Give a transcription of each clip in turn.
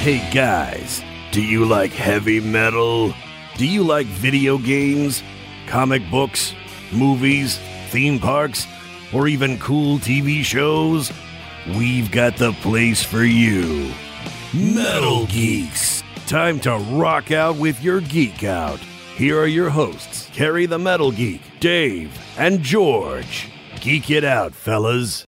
Hey guys, do you like heavy metal? Do you like video games, comic books, movies, theme parks, or even cool TV shows? We've got the place for you. Metal Geeks. Time to rock out with your geek out. Here are your hosts, Carrie the Metal Geek, Dave, and George. Geek it out, fellas.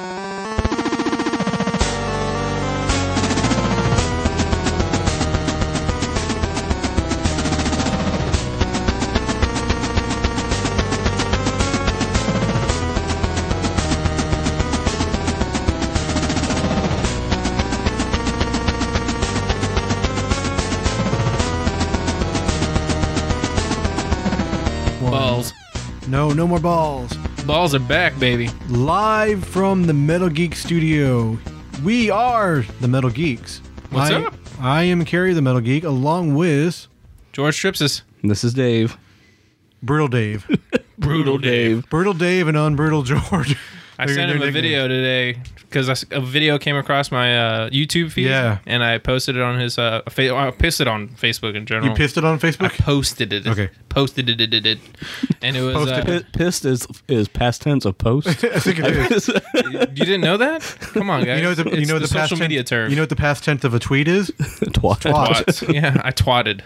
Balls. No more balls. Balls are back, baby. Live from the Metal Geek Studio. We are the Metal Geeks. What's up? I am Carrie the Metal Geek, along with George Stripsis. This is Dave. Brutal Dave. Brutal Dave. Brutal Dave and Unbrutal George. I sent him a video today because a video came across my YouTube feed. Yeah. And I posted it on his I pissed it on Facebook in general. You pissed it on I Facebook? posted it. Okay. Posted it. And it was Pissed is past tense of post. I think it is. you didn't know that? Come on, guys. You know the It's past social media term. You know what the past tense of a tweet is? Twat. Twats. Yeah, I twatted.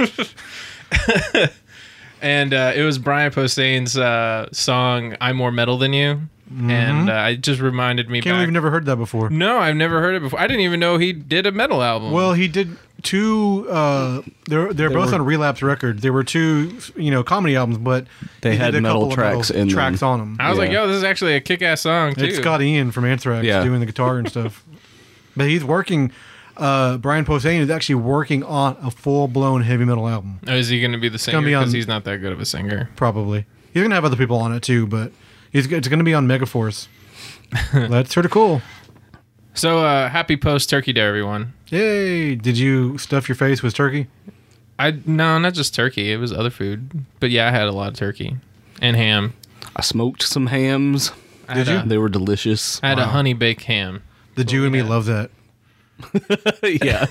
And it was Brian Posehn's song "I'm More Metal Than You," and it just reminded me. Can't believe you've never heard that before. No, I've never heard it before. I didn't even know he did a metal album. Well, he did two. They're both on Relapse Records. They were two, comedy albums, but They he had did a metal couple of tracks in them. tracks on them. I was like, yeah. "Yo, this is actually a kick-ass song too." It's Scott Ian from Anthrax doing the guitar and stuff. But he's working. Brian Posehn is actually working on a full-blown heavy metal album. Oh, is he going to be the singer? gonna be Because on- he's not that good of a singer. Probably. He's going to have other people on it too, but it's going to be on Megaforce. That's sort of cool. So, happy post-Turkey Day, everyone. Yay! Did you stuff your face with turkey? No, not just turkey. It was other food. But yeah, I had a lot of turkey and ham. I smoked some hams. Did you? They were delicious. I had a honey baked ham. The Jew in me loves that. Yeah.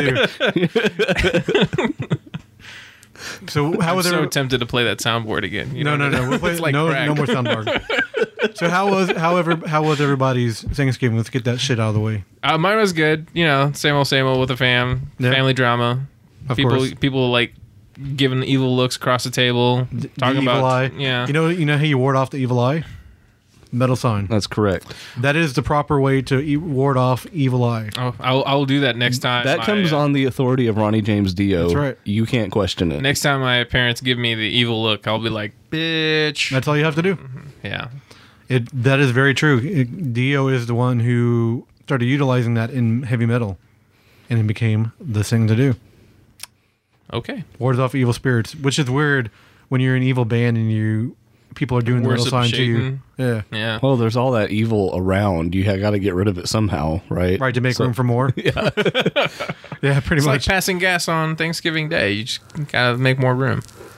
So how I'm was so it? tempted to play that soundboard again. You No. know? We'll play, It's like no crack. more soundboard. So how was everybody's Thanksgiving? Let's get that shit out of the way. Mine was good. Same old with the fam. Yeah. Family drama. Of course. People like giving evil looks across the table. Talking the about evil eye. Yeah. You know how you ward off the evil eye? Metal sign. That's correct. That is the proper way to ward off evil eye. Oh, I'll do that next time. That comes on the authority of Ronnie James Dio. That's right. You can't question it. Next time my parents give me the evil look, I'll be like, bitch. That's all you have to do. Yeah. That is very true. Dio is the one who started utilizing that in heavy metal, and it became the thing to do. Okay. Wards off evil spirits, which is weird when you're an evil band and people are doing the metal Worship sign to you. Satan. Yeah. Yeah. Well, there's all that evil around. You got to get rid of it somehow, right? Right, to make room for more. Yeah. Yeah, pretty It's like much. passing gas on Thanksgiving Day. You just gotta make more room.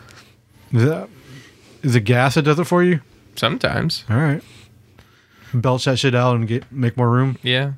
Is it gas that does it for you? Sometimes. All right. Belch that shit out and make more room. Yeah.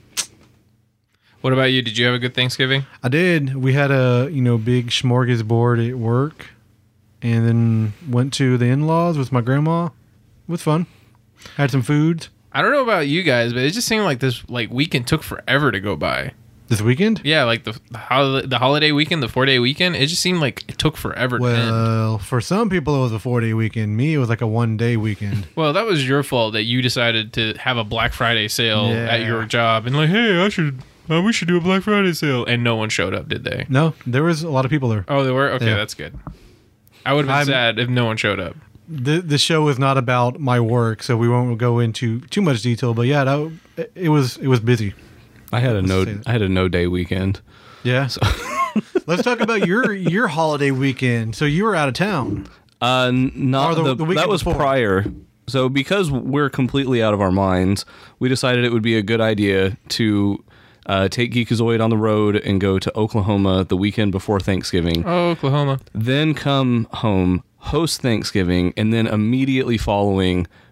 What about you? Did you have a good Thanksgiving? I did. We had a big smorgasbord at work, and then went to the in-laws with my grandma. It was fun. Had some food I don't know about you guys, but it just seemed like this weekend took forever to go by. this weekend. Yeah, like the holiday weekend, the 4-day weekend. It just seemed like it took forever to end. Well, for some people it was a 4-day weekend. Me, it was like a 1-day weekend. Well, that was your fault that you decided to have a Black Friday sale Yeah. at your job and like, hey, we should do a Black Friday sale, and no one showed up, did they? No, there was a lot of people there. Oh, they were? Okay, Yeah. that's good. I would have been sad if no one showed up. The show is not about my work, so we won't go into too much detail. But yeah, it was busy. I had a Let's say that. I had a no day weekend. Yeah. Let's talk about your holiday weekend. So you were out of town. Not Or the weekend that was before. prior. So because we're completely out of our minds, we decided it would be a good idea to take Geekazoid on the road and go to Oklahoma the weekend before Thanksgiving. Oh, Oklahoma. Then come home, host Thanksgiving, and then immediately following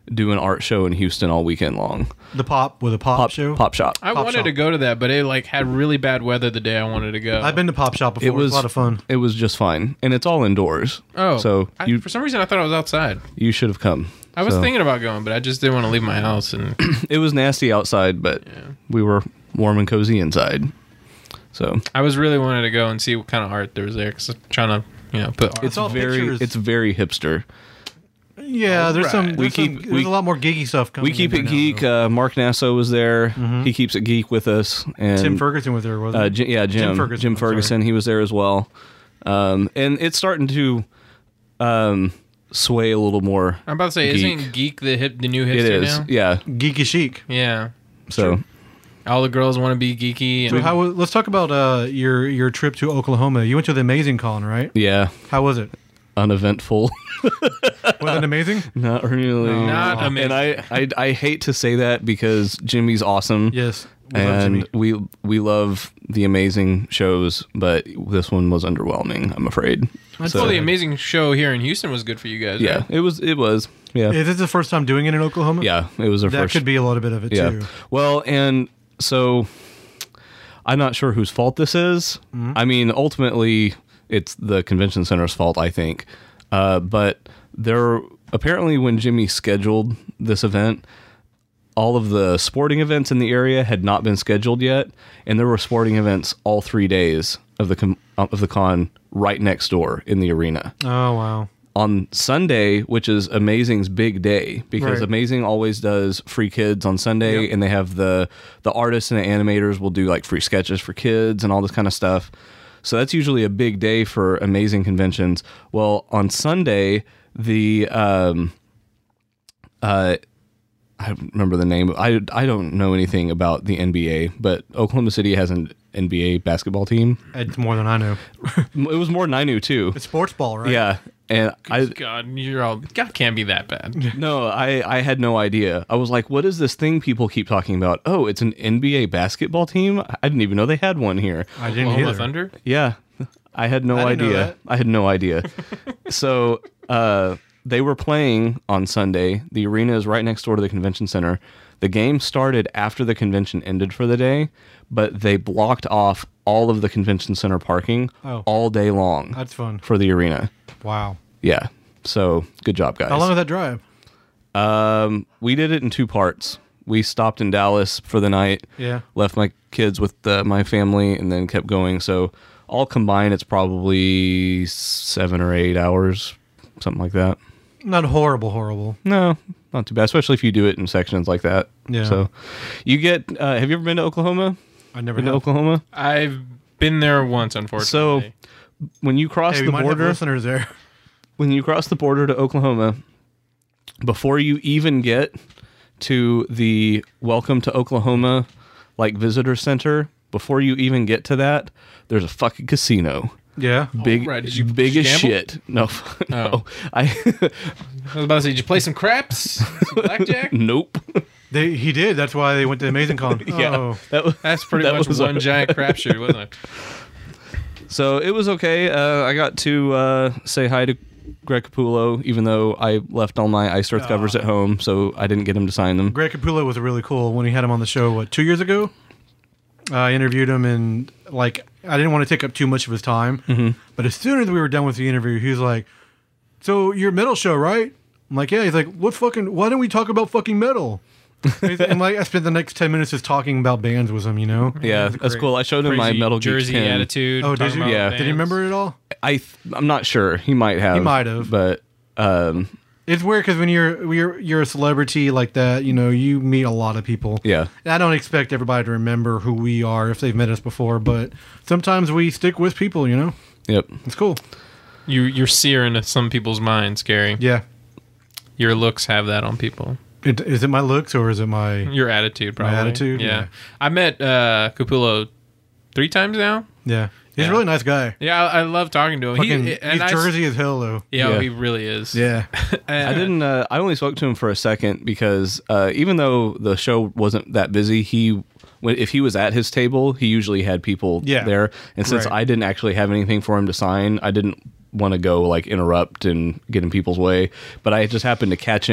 do an art show in Houston all weekend long. The pop show. Pop Shop. I Pop wanted Shop. to go to that, but it like had really bad weather the day I wanted to go. I've been to Pop Shop before. It was a lot of fun. It was just fine, and it's all indoors. Oh, so for some reason I thought I was outside. you should have come. I was So, thinking about going, but I just didn't want to leave my house. And it was nasty outside, but we were warm and cozy inside. So I was really wanting to go and see what kind of art there was there because I'm trying to put art. it's all very pictures. it's very hipster. Yeah, there's some. Right. There's a lot more geeky stuff coming. We keep in it there geek. now, though. Mark Nasso was there. He keeps it geek with us. And Tim Ferguson was there, wasn't he? Jim I'm sorry. Ferguson. He was there as well. And it's starting to sway a little more. I'm about to say, geek. isn't geek the new hipster It is, now? yeah. Geeky chic. Yeah. So All the girls want to be geeky. So And let's talk about your trip to Oklahoma. You went to the Amazing Con, right? yeah, How was it? uneventful. Was it amazing? Not really. Not amazing. And I hate to say that because Jimmy's awesome. Yes. We love Jimmy. And we love the amazing shows, but this one was underwhelming, I'm afraid. well, the amazing show here in Houston was good for you guys. Yeah, right? it was. Yeah. Is this the first time doing it in Oklahoma? Yeah, it was our That first. could be a little bit of it Yeah. too. Well, and so I'm not sure whose fault this is. I mean, ultimately, it's the convention center's fault, I think. But there apparently, when Jimmy scheduled this event, all of the sporting events in the area had not been scheduled yet, and there were sporting events all 3 days of the con right next door in the arena. Oh wow. On Sunday, which is Amazing's big day, because Right. Amazing always does free kids on Sunday, Yep. and they have the artists and the animators will do like free sketches for kids and all this kind of stuff. So that's usually a big day for Amazing conventions. Well, on Sunday, the I don't remember the name. I don't know anything about the NBA, but Oklahoma City has an NBA basketball team. It's more than I know. It was more than I knew too. It's sports ball, right? Yeah, and God can't be that bad. No, I had no idea. I was like, what is this thing people keep talking about? Oh, it's an NBA basketball team? I didn't even know they had one here. I didn't Oklahoma either. Thunder. Yeah. I had no I didn't know idea. that. I had no idea. So they were playing on Sunday. The arena is right next door to the convention center. The game started after the convention ended for the day, but they blocked off all of the convention center parking all day long. That's fun. For the arena. Wow. Yeah. So good job, guys. How long was that drive? We did it in 2 parts. We stopped in Dallas for the night. Yeah. Left my kids with my family and then kept going. So all combined, it's probably 7 or 8 hours, something like that. Not horrible. No, not too bad, especially if you do it in sections like that. Yeah. So you get. Have you ever been to Oklahoma? I never Been to have. Oklahoma? I've been there once, unfortunately. When you cross Hey, we the might have border, listeners there. when you cross the border to Oklahoma, before you even get to the Welcome to Oklahoma like visitor center, before you even get to that, there's a fucking casino. Yeah. Big, right. Did you big as gamble? shit. No, no. Oh. I I was about to say, did you play some craps? Some blackjack? nope. He did. That's why they went to Amazing Con. Yeah, Oh. That's pretty That much was one giant crapshoot, wasn't it? So it was okay. I got to say hi to Greg Capullo, even though I left all my Iced Earth covers at home, so I didn't get him to sign them. Greg Capullo was really cool when he had him on the show, 2 years ago? I interviewed him, and I didn't want to take up too much of his time. Mm-hmm. But as soon as we were done with the interview, he was like, "So your metal show, right?" I'm like, "Yeah." He's like, why don't we talk about fucking metal? And I spent the next 10 minutes just talking about bands with him, Yeah, It was that's great. cool. I showed him my Crazy Metal Geek Jersey pin. attitude. Oh, did talking you? about Yeah. Did he bands. remember it all? I'm not sure. He might have. He might have. But It's weird because when you're a celebrity like that, you meet a lot of people. yeah. And I don't expect everybody to remember who we are if they've met us before, but sometimes we stick with people. Yep. It's cool. You're searing some people's minds, Gary. Yeah. Your looks have that on people. Is it my looks or is it my? Your attitude, probably. attitude? Yeah. Yeah. I met Capullo 3 times now. Yeah. He's Yeah. a really nice guy. Yeah, I love talking to him. He's Jersey as hell though. Yeah, Yeah. he really is. Yeah. I didn't. I only spoke to him for a second because even though the show wasn't that busy, if he was at his table, he usually had people Yeah. there. And since Right. I didn't actually have anything for him to sign, I didn't want to go interrupt and get in people's way. But I just happened to catch him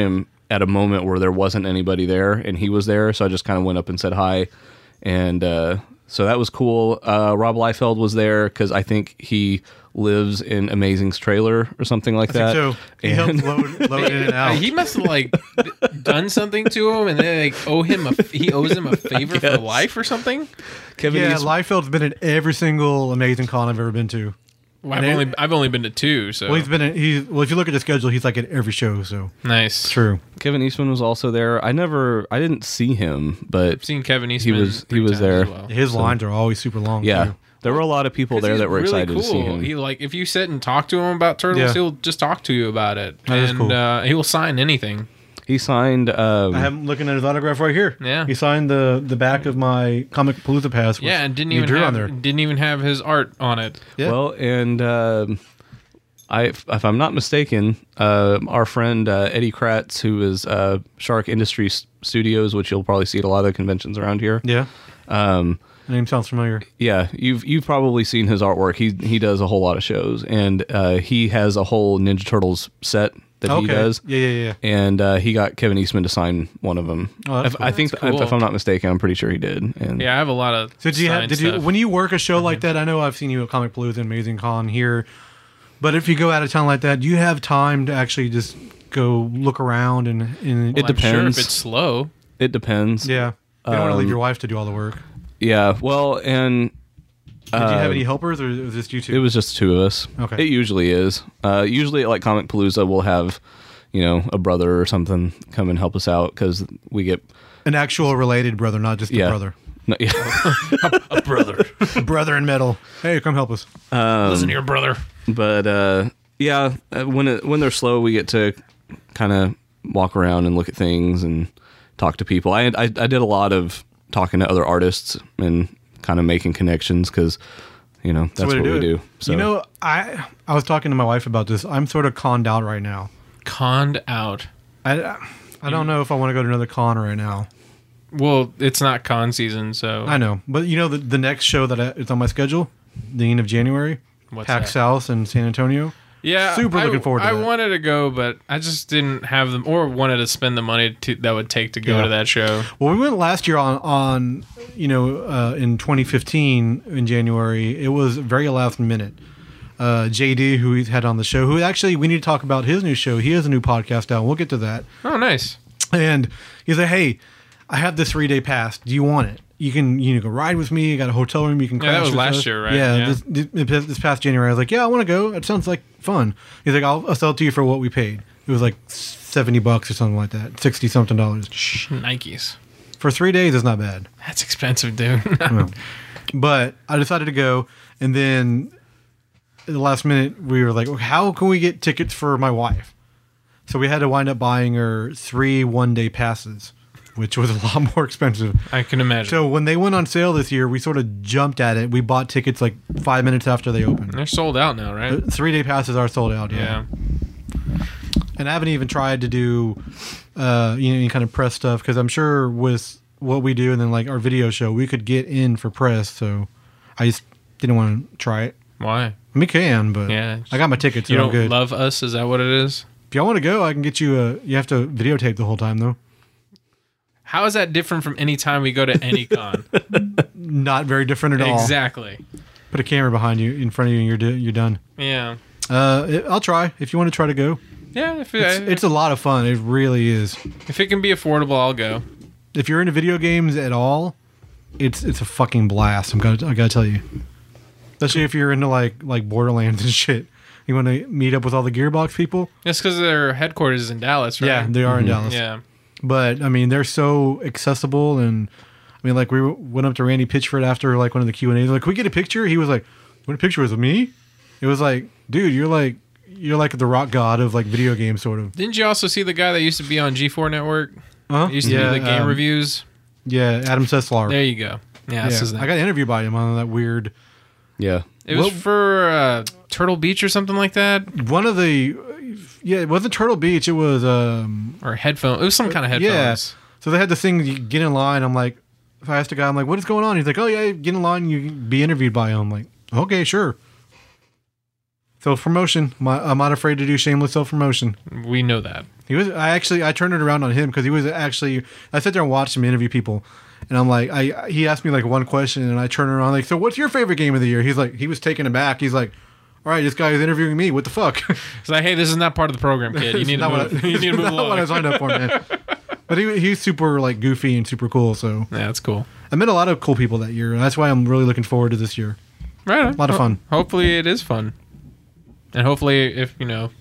at a moment where there wasn't anybody there, and he was there, so I just kind of went up and said hi, and so that was cool. Rob Liefeld was there because I think he lives in Amazing's trailer or something like that. So he helped load in and out. He must have like done something to him, and they like he owes him a favor for life or something. Kevin Yeah, Eastman, Liefeld's been in every single Amazing Con I've ever been to. Well, And I've only been to 2, so Well, if you look at the schedule, he's like at every show. So nice. true. Kevin Eastman was also there. I didn't see him, but I've seen Kevin Eastman. he was times there. as well. His lines are always super long. yeah, too. there were a lot of people there He's that were really excited to see him. He like if you sit and talk to him about turtles, Yeah. he'll just talk to you about it, That is and cool. he will sign anything. He signed. I am looking at his autograph right here. Yeah. he signed the back of my Comic Palooza pass. with Yeah, and didn't you even drew have on there. didn't even have his art on it. Yeah. Well, and if I'm not mistaken, our friend Eddie Kratz, who is Shark Industries Studios, which you'll probably see at a lot of the conventions around here. Yeah, the name sounds familiar. Yeah, you've probably seen his artwork. He does a whole lot of shows, and he has a whole Ninja Turtles set that he does. Yeah. And he got Kevin Eastman to sign one of them. Oh, that's cool. I think, That's cool. if I'm not mistaken, I'm pretty sure he did. And Yeah, I have a lot of. So signed did you stuff. when you work a show like that? I know I've seen you at Comic Palooza and Amazing Con here, but if you go out of town like that, do you have time to actually just go look around and It I'm sure depends. if it's slow. it depends. yeah. You don't want to leave your wife to do all the work. Yeah. Well, and Did you have any helpers, or was it just you two? it was just two of us. Okay. It usually is. Usually at like Comic Palooza, we'll have, a brother or something come and help us out because we get an actual related brother, not just a brother. No, yeah. A brother. Brother in metal. Hey, come help us. Listen to your brother. But when they're slow, we get to kind of walk around and look at things and talk to people. I did a lot of talking to other artists and kind of making connections because that's what we do. So I was talking to my wife about this. I'm sort of conned out right now. Conned out. I don't know if I want to go to another con right now. Well, it's not con season, so I know, but the next show that is on my schedule, the end of January, What's PAX that? South in San Antonio. yeah, super looking forward to I that. wanted to go, but I just didn't have them, or wanted to spend the money that would take to go Yeah. to that show. Well, we went last year on in 2015 in January. It was very last minute. JD, who we've had on the show, who actually we need to talk about his new show. He has a new podcast out. We'll get to that. Oh, nice. And he's like, "Hey, I have this 3-day pass. Do you want it? You can go ride with me. You got a hotel room. You can Yeah, that crash was with last us." year, right? Yeah, Yeah. This past January, I was like, "Yeah, I want to go. It sounds like fun." He's like, "I'll sell it to you for what we paid." It was like $70 or something like that, $60 something. Nikes. For 3 days is not bad. That's expensive, dude. But I decided to go, and then at the last minute we were like, "How can we get tickets for my wife?" So we had to wind up buying her 3 one-day passes, which was a lot more expensive. I can imagine. So when they went on sale this year, we sort of jumped at it. We bought tickets like 5 minutes after they opened. They're sold out now, right? 3-day passes are sold out. Yeah. And I haven't even tried to do, any kind of press stuff because I'm sure with what we do and then like our video show, we could get in for press. So I just didn't want to try it. Why? I mean, can, but Yeah. I got my tickets. So You I'm don't good. love us? Is that what it is? If y'all want to go, I can get you you have to videotape the whole time though. How is that different from any time we go to any con? Not very different at all. Exactly. Put a camera behind you, in front of you, and you're done. Yeah. I'll try if you want to try to go. Yeah. It's a lot of fun. It really is. If it can be affordable, I'll go. If you're into video games at all, it's a fucking blast. I gotta tell you. Especially if you're into like Borderlands and shit. You want to meet up with all the Gearbox people? It's because their headquarters is in Dallas, right? Yeah, they are in Dallas. Yeah. But I mean, they're so accessible, and I mean, like we went up to Randy Pitchford after like one of the Q&As. Like, can we get a picture? He was like, "Want a picture with me?" It was like, dude, you're like the rock god of like video games, sort of. Didn't you also see the guy that used to be on G4 Network? Huh? He used to do the game reviews. Yeah, Adam Sesslar. There you go. Yeah, that's his name. I got interviewed by him on that weird. yeah. It was for Turtle Beach or something like that, One of the, it wasn't Turtle Beach. It was or headphone. It was some kind of headphones. yeah. So they had this thing. You get in line. I'm like, if I asked a guy, I'm like, what is going on? He's like, oh yeah, get in line. You can be interviewed by him. I'm like, okay, sure. Self promotion. I'm not afraid to do shameless self promotion. We know that. I turned it around on him because he was actually. I sat there and watched him interview people, and I'm like, he asked me like one question, and I turned around like, so what's your favorite game of the year? He's like, he was taken aback. He's like, all right, this guy is interviewing me. What the fuck? It's like, hey, this is not part of the program, kid. You need to move. You need to move not along. what I signed up for, man. But he's super like goofy and super cool. So Yeah, that's cool. I met a lot of cool people that year. And that's why I'm really looking forward to this year. Right. A lot of fun. Hopefully, it is fun, and hopefully, if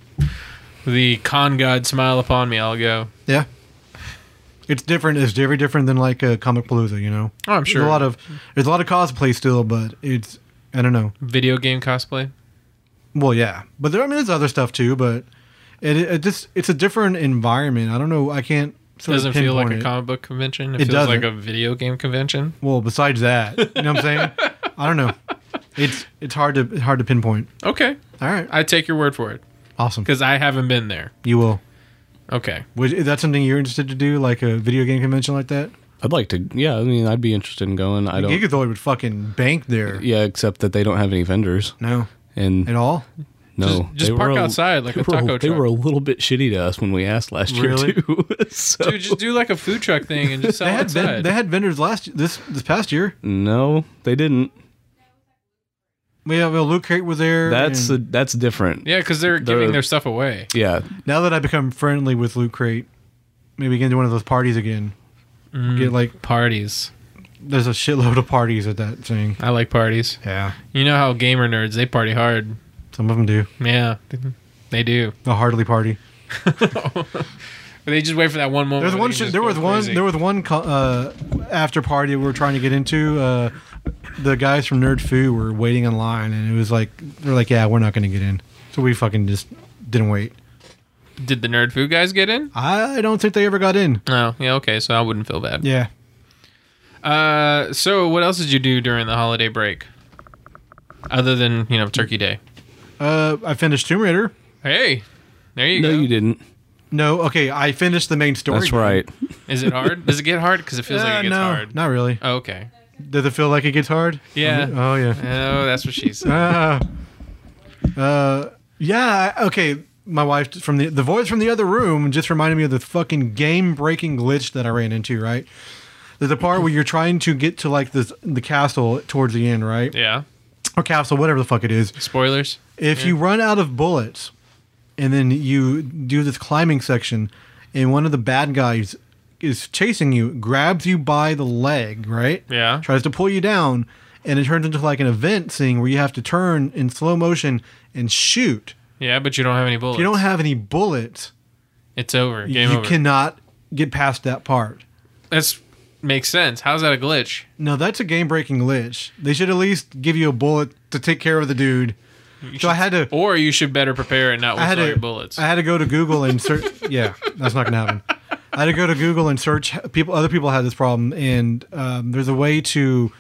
the con god smile upon me, I'll go. Yeah. It's different. It's very different than like a Comic Palooza, you know. Oh, I'm sure. There's a lot of cosplay still, but it's I don't know. Video game cosplay. Well, yeah, but there's other stuff too. But it's a different environment. I don't know. I can't. Doesn't feel like a it. comic book convention. It It feels doesn't. like a video game convention. Well, besides that, you know what I'm saying? I don't know. It's hard to pinpoint. Okay, All right, I take your word for it awesome. because I haven't been there. You will. Okay. Is that something you're interested to do, like a video game convention like that? I'd like to. Yeah, I mean, I'd be interested in going. I don't. Gigazoid would fucking bank there. Yeah, except that they don't have any vendors. No, And at all. no, Just they park were outside like a taco truck. They were a little bit shitty to us when we asked last year Really? too. So- Dude, just do like a food truck thing and just sell outside. They had vendors this past year. no, they didn't. Yeah, well, Loot Crate was there. and That's different. Yeah, because they're giving their stuff away. Yeah, now that I've become friendly with Loot Crate, maybe get into one of those parties again. Get like Parties. there's a shitload of parties at that thing. I like parties. Yeah, You know how gamer nerds, they party hard. some of them do. Yeah, they do. A heartily party. They just wait for that one moment. There's where one. they can just There go was one. crazy. There was one after party we were trying to get into. The guys from Nerd Foo were waiting in line, and it was like they're like, "Yeah, we're not going to get in." So we fucking just didn't wait. Did the Nerd Food guys get in? I don't think they ever got in. Oh, yeah, okay, so I wouldn't feel bad. Yeah. So what else did you do during the holiday break? Other than, Turkey Day. I finished Tomb Raider. Hey, there you no, go. you didn't. No, okay, I finished the main story. That's right. Is it hard? Does it get hard? Because it feels like it gets no, hard. not really. Oh, okay. Does it feel like it gets hard? Yeah. Oh yeah. Oh, that's what she said. Yeah. Okay. My wife from the voice from the other room just reminded me of the fucking game-breaking glitch that I ran into. Right. There's a part where you're trying to get to like the castle towards the end, right? Yeah. Or castle, whatever the fuck it is. Spoilers. If you run out of bullets, and then you do this climbing section, and one of the bad guys is chasing you, grabs you by the leg, right? Yeah. Tries to pull you down, and it turns into like an event scene where you have to turn in slow motion and shoot. Yeah, but you don't have any bullets. If you don't have any bullets, It's over. Game you over. cannot get past that part. That's makes sense. How's that a glitch? No, that's a game-breaking glitch. They should at least give you a bullet to take care of the dude. So I had to... Or you should better prepare and not waste all your bullets. I had to go to Google and search. Yeah, that's not going to happen. I had to go to Google and search people. Other people had this problem, and there's a way to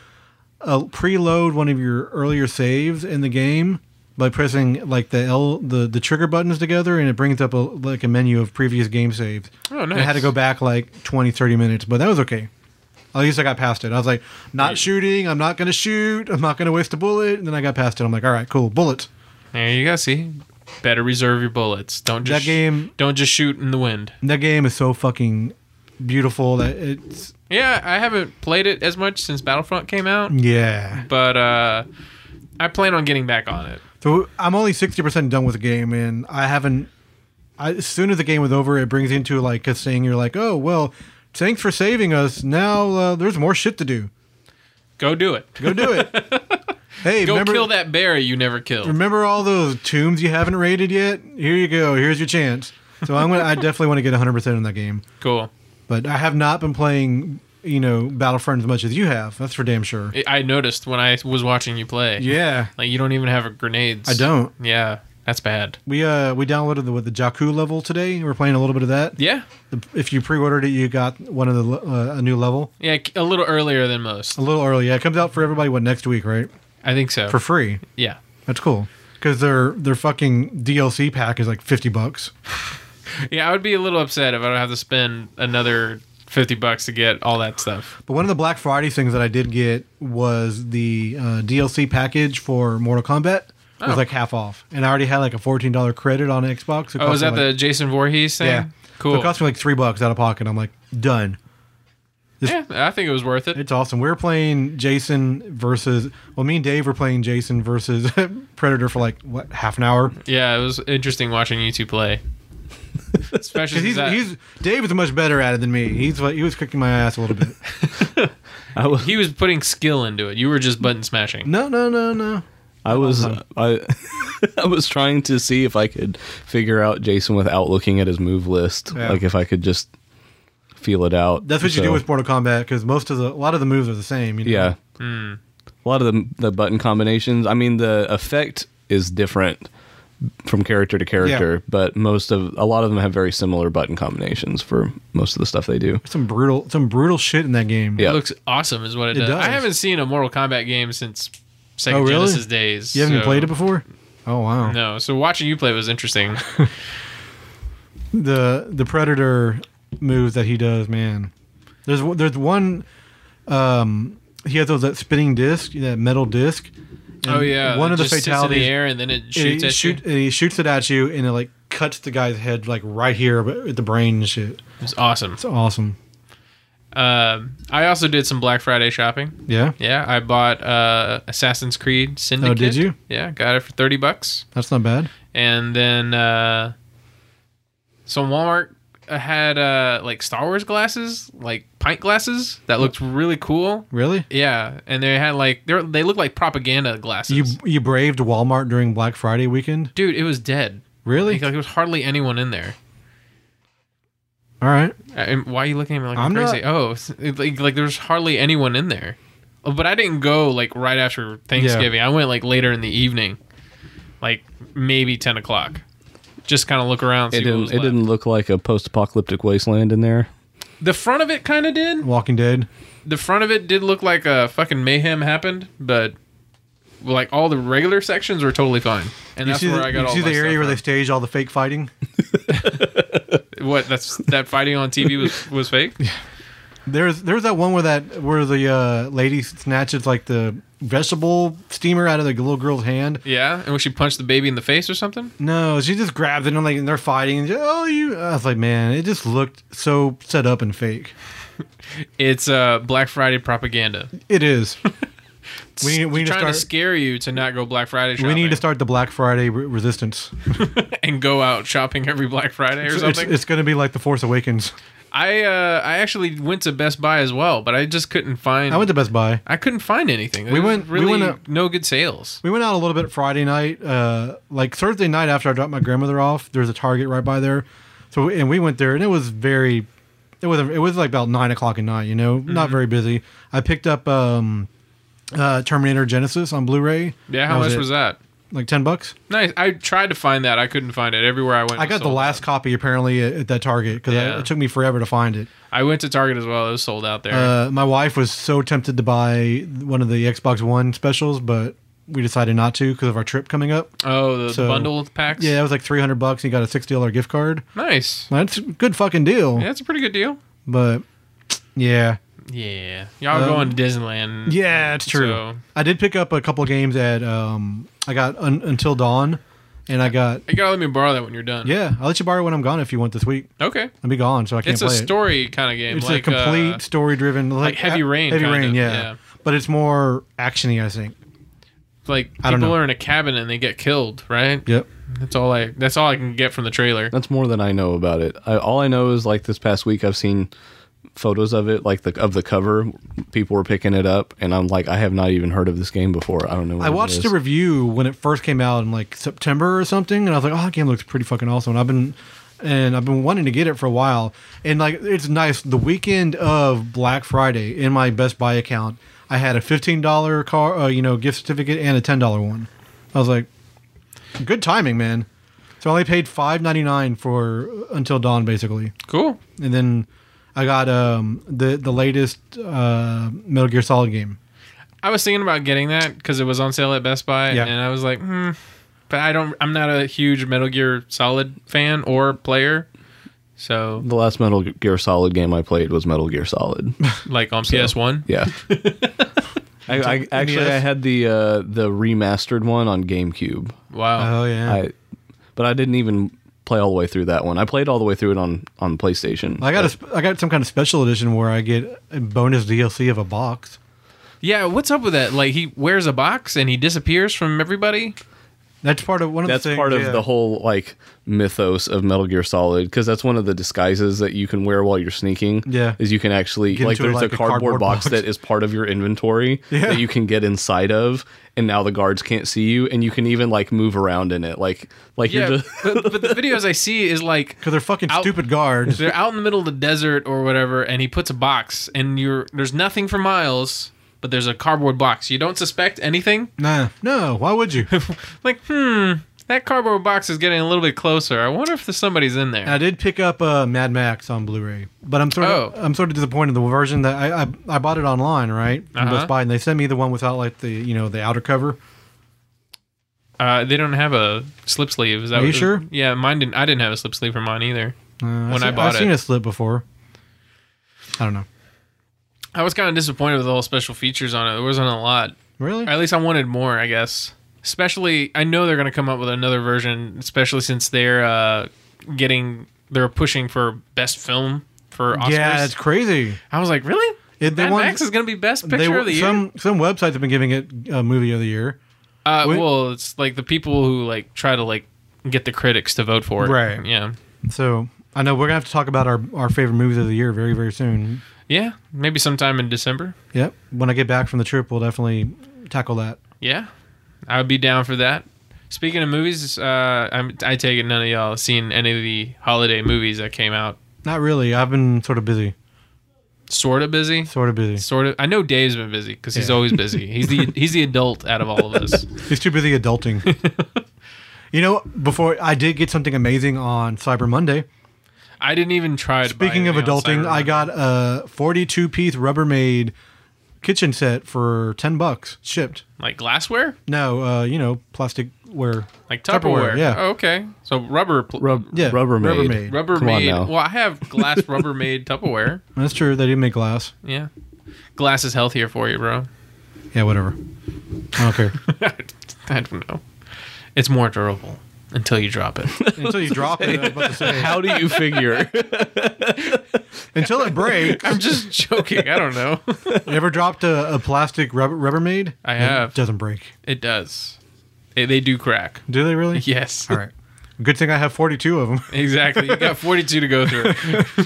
preload one of your earlier saves in the game by pressing like the trigger buttons together, and it brings up a menu of previous game saves. Oh, And I had to nice. go back like 20, 30 minutes, but that was okay. At least I got past it. I was like, not shooting. I'm not going to shoot. I'm not going to waste a bullet. And then I got past it. I'm like, all right, cool. Bullets. There you go. See, better reserve your bullets. Don't just Don't just shoot in the wind. That game is so fucking beautiful that it's... Yeah, I haven't played it as much since Battlefront came out, Yeah. but I plan on getting back on it. So I'm only 60% done with the game, and I haven't... as soon as the game was over, it brings you into like a thing. You're like, oh, well, thanks for saving us. Now there's more shit to do. Go do it. Go do it. Hey, Go remember, kill that bear you never killed. remember all those tombs you haven't raided yet? Here you go. Here's your chance. So I definitely want to get 100% in that game. Cool. But I have not been playing, Battlefront as much as you have. That's for damn sure. I noticed when I was watching you play. Yeah. Like you don't even have grenades. I don't. Yeah, that's bad. We downloaded the Jakku level today. We're playing a little bit of that. Yeah. If you pre-ordered it, you got one of a new level. Yeah, a little earlier than most. A little early. Yeah, it comes out for everybody next week, right? I think so. For free. Yeah. That's cool. Because their fucking DLC pack is like $50. Yeah, I would be a little upset if I don't have to spend another $50 to get all that stuff. But one of the Black Friday things that I did get was the DLC package for Mortal Kombat. It was like half off, and I already had like a $14 credit on Xbox. Oh, is that the Jason Voorhees thing? Yeah, Cool. So it cost me like $3 out of pocket. I'm like, done. Yeah, I think it was worth it. It's awesome. We were playing Jason versus. Well, me and Dave were playing Jason versus Predator for like what, half an hour. Yeah, it was interesting watching you two play. Especially Because Dave is much better at it than me. He was kicking my ass a little bit. he was putting skill into it. You were just button smashing. No. I was trying to see if I could figure out Jason without looking at his move list. Yeah. Like if I could just feel it out. That's what you do with Mortal Kombat because a lot of the moves are the same. You know? Yeah. Mm. A lot of the button combinations. I mean, the effect is different from character to character, but a lot of them have very similar button combinations for most of the stuff they do. Some brutal shit in that game. Yeah. It looks awesome, is what it does. does. I haven't seen a Mortal Kombat game since Sega really? Genesis days. You haven't played it before? Oh wow. No. So watching you play was interesting. The Predator moves that he does, man. There's one. He has that spinning disc, that metal disc. Oh yeah, one of the just sits fatalities in the air and then it shoots at you. and he shoots it at you, and it like cuts the guy's head like right here at the brain and shit. It's awesome. It's awesome. I also did some Black Friday shopping. Yeah, Yeah, I bought Assassin's Creed Syndicate. Oh, did you? Yeah, got it for $30. that's not bad. And then so Walmart had like Star Wars glasses, like pint glasses that looked really cool. Really? Yeah, and they had like they look like propaganda glasses. You braved Walmart during Black Friday weekend? Dude, it was dead. Really? Like there was hardly anyone in there. All right. And why are you looking at me like I'm I'm crazy? Like there was hardly anyone in there. Oh, but I didn't go like right after Thanksgiving. I went like later in the evening, like maybe 10 o'clock. Just kind of look around. It didn't look like a post-apocalyptic wasteland in there. The front of it kind of did. Walking Dead. The front of it did look like a fucking mayhem happened, but like all the regular sections were totally fine. And that's where I got all You see my the area stuff where they from. stage all the fake fighting? What? That fighting on TV was fake. There's that one where the lady snatches like the vegetable steamer out of the little girl's hand. Yeah, and when she punched the baby in the face or something. No, she just grabs it and they're fighting. And I was like, man, it just looked so set up and fake. It's Black Friday propaganda. It is. we need trying to to start. scare you to not go Black Friday shopping. We need to start the Black Friday resistance. and go out shopping every Black Friday or something. It's going to be like the Force Awakens. I actually went to Best Buy as well, but I just couldn't find. I went to Best Buy. I couldn't find anything. We went no good sales. We went out a little bit Friday night. Like Thursday night after I dropped my grandmother off, there's a Target right by there. So we went there, and it was very. It was like about 9 o'clock at night. Not very busy. I picked up Terminator Genesis on Blu-ray. Yeah, how much was that? Like $10. Nice. I tried to find that. I couldn't find it. Everywhere I went. I got the last copy apparently at that Target because Yeah. it took me forever to find it. I went to Target as well. It was sold out there. My wife was so tempted to buy one of the Xbox One specials, but we decided not to because of our trip coming up. the bundle packs. Yeah, it was like $300. And you got a $60 gift card. Nice. That's a good fucking deal. Yeah, that's a pretty good deal. But yeah. Yeah, y'all are going to Disneyland. Yeah, it's true. So- I did pick up a couple games at I got Until Dawn, and I got You gotta let me borrow that when you're done. yeah. I'll let you borrow it when I'm gone if you want this week. Okay. I'll be gone, so I can't It's a play story kind of game. it. It's like, a complete story-driven, like Heavy Rain. Heavy kind Rain, of, yeah. But it's more actiony, I think. Like I don't people know. are in a cabin and they get killed, right? Yep. That's all I can get from the trailer. That's more than I know about it. All I know is like this past week I've seen photos of it, like of the cover. People were picking it up, and I'm like, I have not even heard of this game before. I don't know what I watched a review when it first came out in like September or something, and I was like, "Oh, that game looks pretty fucking awesome." And I've been wanting to get it for a while, and like it's nice. The weekend of Black Friday in my Best Buy account, I had a $15 gift certificate and a $10 one. I was like, good timing, man. So I only paid $5.99 for Until Dawn, basically, Cool. and then I got the latest Metal Gear Solid game. I was thinking about getting that because it was on sale at Best Buy, Yeah. and I was like, but I'm not a huge Metal Gear Solid fan or player, so The last Metal Gear Solid game I played was Metal Gear Solid. like on PS1. Yeah. I actually I had the remastered one on GameCube. Wow. Oh yeah. But I didn't even play all the way through that one. I played all the way through it on PlayStation. I got some kind of special edition where I get a bonus DLC of a box. Yeah, what's up with that? Like, he wears a box and he disappears from everybody? That's part of one of the things. That's part of the whole like mythos of Metal Gear Solid, because that's one of the disguises that you can wear while you're sneaking. Yeah, is you can actually get like there's a cardboard box that is part of your inventory that you can get inside of, and now the guards can't see you, and you can even like move around in it, like yeah, you're just. but the videos I see is like because they're fucking stupid guards. They're out in the middle of the desert or whatever, and he puts a box, and there's nothing for miles. But there's a cardboard box. You don't suspect anything? Nah, no. Why would you? Like, that cardboard box is getting a little bit closer. I wonder if there's somebody's in there. I did pick up Mad Max on Blu-ray, but I'm sort of disappointed. The version that I bought it online, right, from Best Buy, and they sent me the one without like the outer cover. They don't have a slip sleeve. Is that Are you sure? Yeah, mine didn't. I didn't have a slip sleeve for mine either. When I bought it, I've seen a slip before. I don't know. I was kind of disappointed with all the special features on it. There wasn't a lot. Really? Or at least I wanted more, I guess. Especially, I know they're going to come up with another version, especially since they're pushing for best film for Oscars. Yeah, it's crazy. I was like, really? Mad Max is going to be best picture of the year? Some websites have been giving it movie of the year. Well, it's like the people who like try to like get the critics to vote for it. Right. Yeah. So I know we're going to have to talk about our favorite movies of the year very, very soon. Yeah, maybe sometime in December. Yep. When I get back from the trip, we'll definitely tackle that. Yeah, I would be down for that. Speaking of movies, I take it none of y'all have seen any of the holiday movies that came out. Not really. I've been sort of busy. Sort of busy? Sort of busy. Sort of. I know Dave's been busy because he's always busy. He's the adult out of all of us. He's too busy adulting. Before I did get something amazing on Cyber Monday. I didn't even try to Speaking of adulting, I got a 42-piece Rubbermaid kitchen set for $10 shipped. Like glassware? No, plasticware. Like Tupperware. Yeah. Oh, okay. So Rubbermaid. Rubbermaid. Well, I have glass Rubbermaid Tupperware. That's true. They didn't make glass. Yeah. Glass is healthier for you, bro. Yeah, whatever. I don't care. I don't know. It's more durable. Until you drop it. Until you drop it, I was about to say. How do you figure? Until it breaks. I'm just joking. I don't know. You ever dropped a plastic Rubbermaid? I have. It doesn't break. It does. They do crack. Do they really? Yes. All right. Good thing I have 42 of them. Exactly. You got 42 to go through.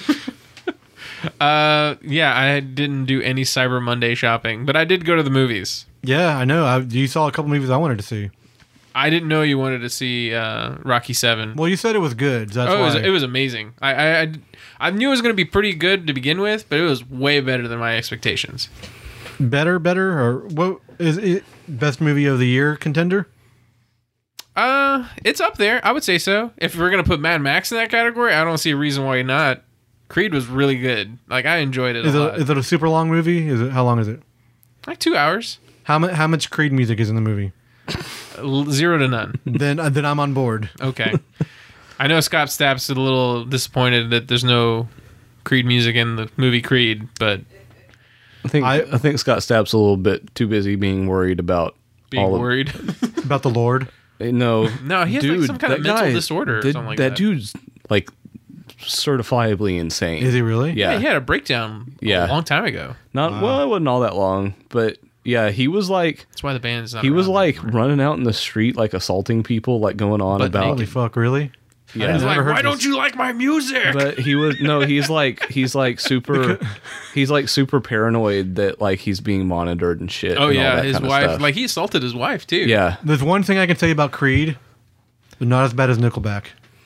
Yeah, I didn't do any Cyber Monday shopping, but I did go to the movies. Yeah, I know. You saw a couple movies I wanted to see. I didn't know you wanted to see Rocky 7. Well, you said it was good. So that's why. It was amazing. I knew it was going to be pretty good to begin with, but it was way better than my expectations. Better, or what is it? Best movie of the year contender? It's up there. I would say so. If we're going to put Mad Max in that category, I don't see a reason why not. Creed was really good. Like, I enjoyed it a lot. Is it a super long movie? How long is it? Like 2 hours. How much Creed music is in the movie? 0 to none. Then I'm on board. Okay. I know Scott Stapp's a little disappointed that there's no Creed music in the movie Creed, but I think Scott Stapp's a little bit too busy being worried about worried about the Lord. No, he has like some kind of mental disorder or something like that. That dude's like certifiably insane. Is he really? Yeah, he had a breakdown a long time ago. Well, it wasn't all that long, but yeah, he was like. That's why the band's not. He was like anymore. running out in the street, like assaulting people, like going on about. Holy fuck! Really? Yeah. He's like, why don't you like my music? But he was he's like super paranoid that like he's being monitored and shit. Oh and yeah, all that his kind of wife. stuff. Like he assaulted his wife too. Yeah. There's one thing I can tell you about Creed. They're not as bad as Nickelback.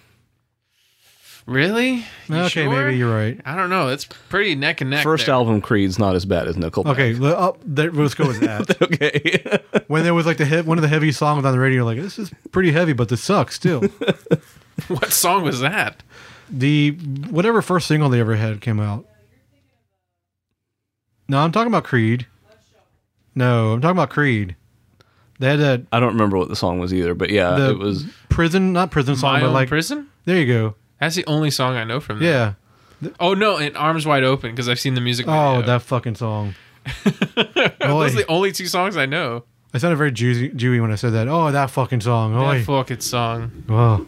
Really? Okay, sure? maybe you're right. I don't know. It's pretty neck and neck. First album Creed's not as bad as Nickelback. Okay, let's go with that. Okay. When there was like one of the heavy songs on the radio, like this is pretty heavy, but this sucks still. What song was that? The whatever first single they ever had came out. No, I'm talking about Creed. No, I'm talking about Creed. They had that. I don't remember what the song was either, but yeah, it was not prison song, My but Own like Prison. There you go. That's the only song I know from them. Yeah. Oh no, and Arms Wide Open because I've seen the music video. Oh, that fucking song. Those are the only 2 songs I know. I sounded very Jewy when I said that. Oh, that fucking song. Oh, That fucking song. oh.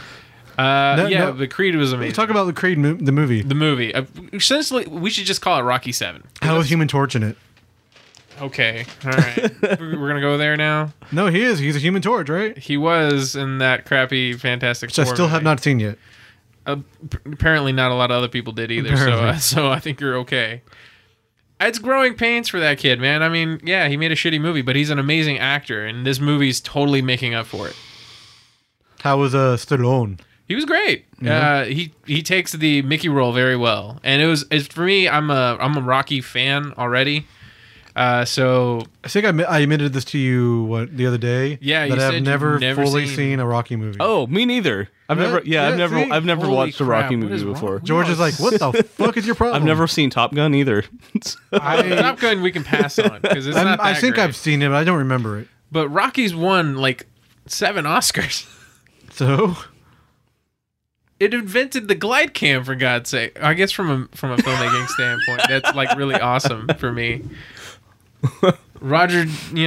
The Creed was amazing. Talk about the Creed the movie. The movie. Essentially, we should just call it Rocky 7. How was Human Torch in it? Okay. All right. We're going to go there now. No, he is. He's a Human Torch, right? He was in that crappy Fantastic Which I Four still movie. have not seen yet. Apparently, not a lot of other people did either. So I think you're okay. It's growing pains for that kid, man. I mean, yeah, he made a shitty movie, but he's an amazing actor, and this movie's totally making up for it. How was Stallone? He was great. He takes the Mickey role very well, and it's for me. I'm a Rocky fan already. So I think I admitted this to you the other day. Yeah, that you I've said never you've never fully seen- seen a Rocky movie. Oh, me neither. I've never Holy watched a Rocky crap, what is movie wrong before. with George is like, what the fuck is your problem? I've never seen Top Gun either. Top Gun we can pass on because it's not. I that think great. I've seen it, but I don't remember it. But Rocky's won like 7 Oscars. So It invented the glide cam, for God's sake. I guess from a filmmaking standpoint, that's like really awesome for me. Roger,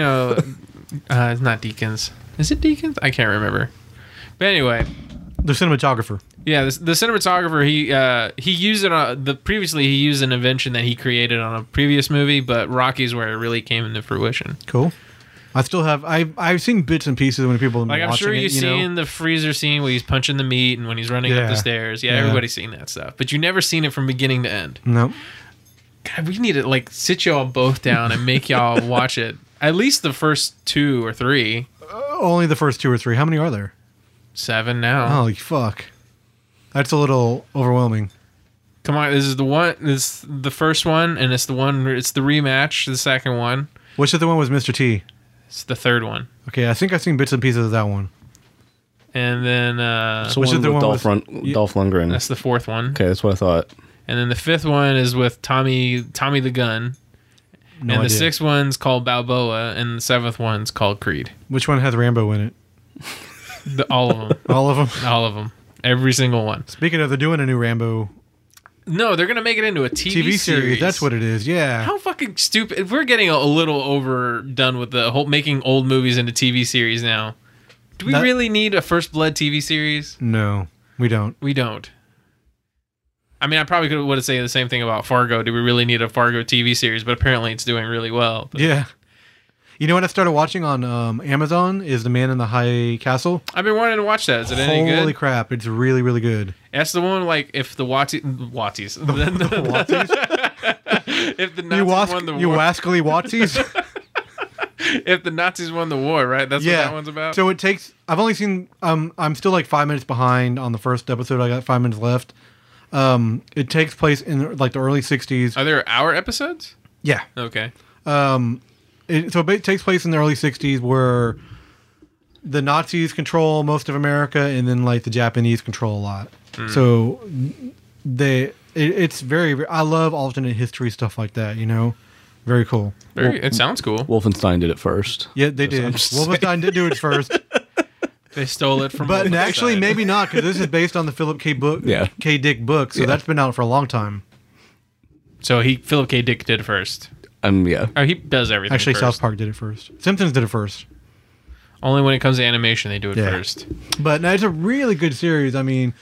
it's not Deakins. Is it Deakins? I can't remember. But anyway, the cinematographer. yeah, the cinematographer he used it previously he used an invention that he created on a previous movie, but Rocky's where it really came into fruition. Cool. I still have. I've seen bits and pieces when people have been Like I'm watching sure it, you've seen the freezer scene where he's punching the meat and when he's running up Yeah. the stairs. Yeah, Yeah. everybody's seen that stuff, but you've never seen it from beginning to end. No. God, we need to like sit y'all both down and make y'all watch it. At least the first 2 or 3. Only the first 2 or 3. How many are there? 7 now. Holy fuck. That's a little overwhelming. Come on, this is the one. This is the first one, and it's the one. It's the rematch. The second one. Which other one was Mr. T? It's the third one, Okay, I think I've seen bits and pieces of that one. and then So Which one is the with one Dolph Lundgren. that's the fourth one. Okay, that's what I thought. And then the fifth one is with Tommy the Gun, No and the idea. sixth one's called Balboa, and the seventh one's called Creed. Which one has Rambo in it? All of them. All of them. All of them. Every single one. Speaking of, they're doing a new Rambo No, they're gonna make it into a TV series. That's what it is. Yeah. How fucking stupid! We're getting a little overdone with the whole making old movies into TV series now. Do we Not- really need a First Blood TV series? No, we don't. We don't. I mean, I probably would have said the same thing about Fargo. Do we really need a Fargo TV series? But apparently, it's doing really well. But Yeah. You know what I started watching on Amazon is The Man in the High Castle. I've been wanting to watch that. Is it any Holy good? crap! It's really, really good. That's the one. Like, if the Watties, if the Nazis won the You war, wascally Watsies. if the Nazis won the war, right? That's what that one's about. So it takes. I've only seen. I'm still like 5 minutes behind on the first episode. I got 5 minutes left. It takes place in like the early '60s. Are there hour episodes? Yeah. Okay. It takes place in the early '60s where the Nazis control most of America, and then like the Japanese control a lot. So it's very. I love alternate history stuff like that. You know, very cool. It sounds cool. Wolfenstein did it first. Yeah, they did. I'm just Wolfenstein did do it first, They stole it from. but Wolfenstein. actually maybe not because this is based on the Philip K. Dick book. So Yeah. that's been out for a long time. So Philip K. Dick did it first. Yeah. Oh, he does everything. Actually, first. South Park did it first. Simpsons did it first. Only when it comes to animation, they do it Yeah. first. But no, it's a really good series. I mean,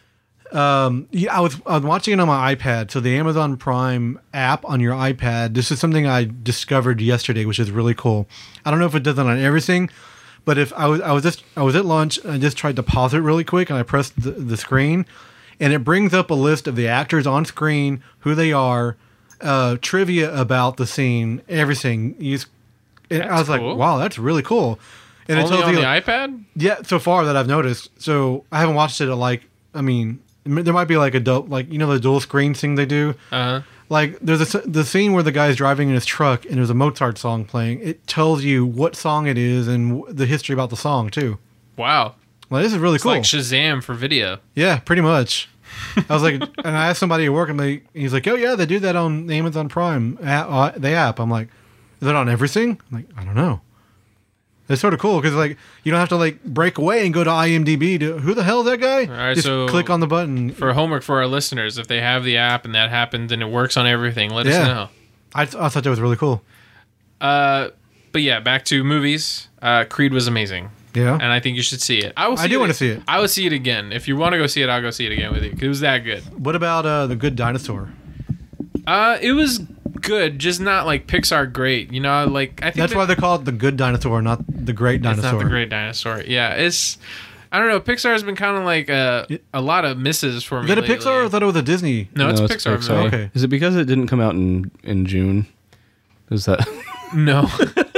I was watching it on my iPad. So the Amazon Prime app on your iPad. This is something I discovered yesterday, which is really cool. I don't know if it does it on everything, but if I was at lunch and I just tried to pause it really quick and I pressed the screen, and it brings up a list of the actors on screen, who they are, trivia about the scene, everything. I was cool. like, wow, that's really cool. And Only it tells on you the iPad? yeah, so far that I've noticed. So I haven't watched it at there might be like a the dual screen thing they do. Uh-huh. Like there's the scene where the guy's driving in his truck and there's a Mozart song playing. It tells you what song it is and the history about the song too. Wow. Well, this is really It's cool. like Shazam for video. Yeah, pretty much. I was like, and I asked somebody at work, and he's like, "Oh yeah, they do that on Amazon Prime, the app." I'm like, "Is that on everything?" I'm like, "I don't know." It's sort of cool because like you don't have to like break away and go to IMDb to who the hell is that guy? All right, Just so click on the button. For homework for our listeners, if they have the app and that happens and it works on everything, let us Yeah. know. I thought that was really cool. But yeah, back to movies. Creed was amazing. Yeah. And I think you should see it. I do want to see it. I will see it again. If you want to go see it, I'll go see it again with you. 'Cause it was that good. What about The Good Dinosaur? It was good, just not like Pixar great. You know, like I think That's why they call it The Good Dinosaur, not The Great Dinosaur. It's not The Great Dinosaur. Yeah, it's. I don't know. Pixar has been kind of like a lot of misses for me. Is that a lately. Pixar or I thought it was a Disney? No, it's Pixar. Movie. Okay. Is it because it didn't come out in June? Is that No.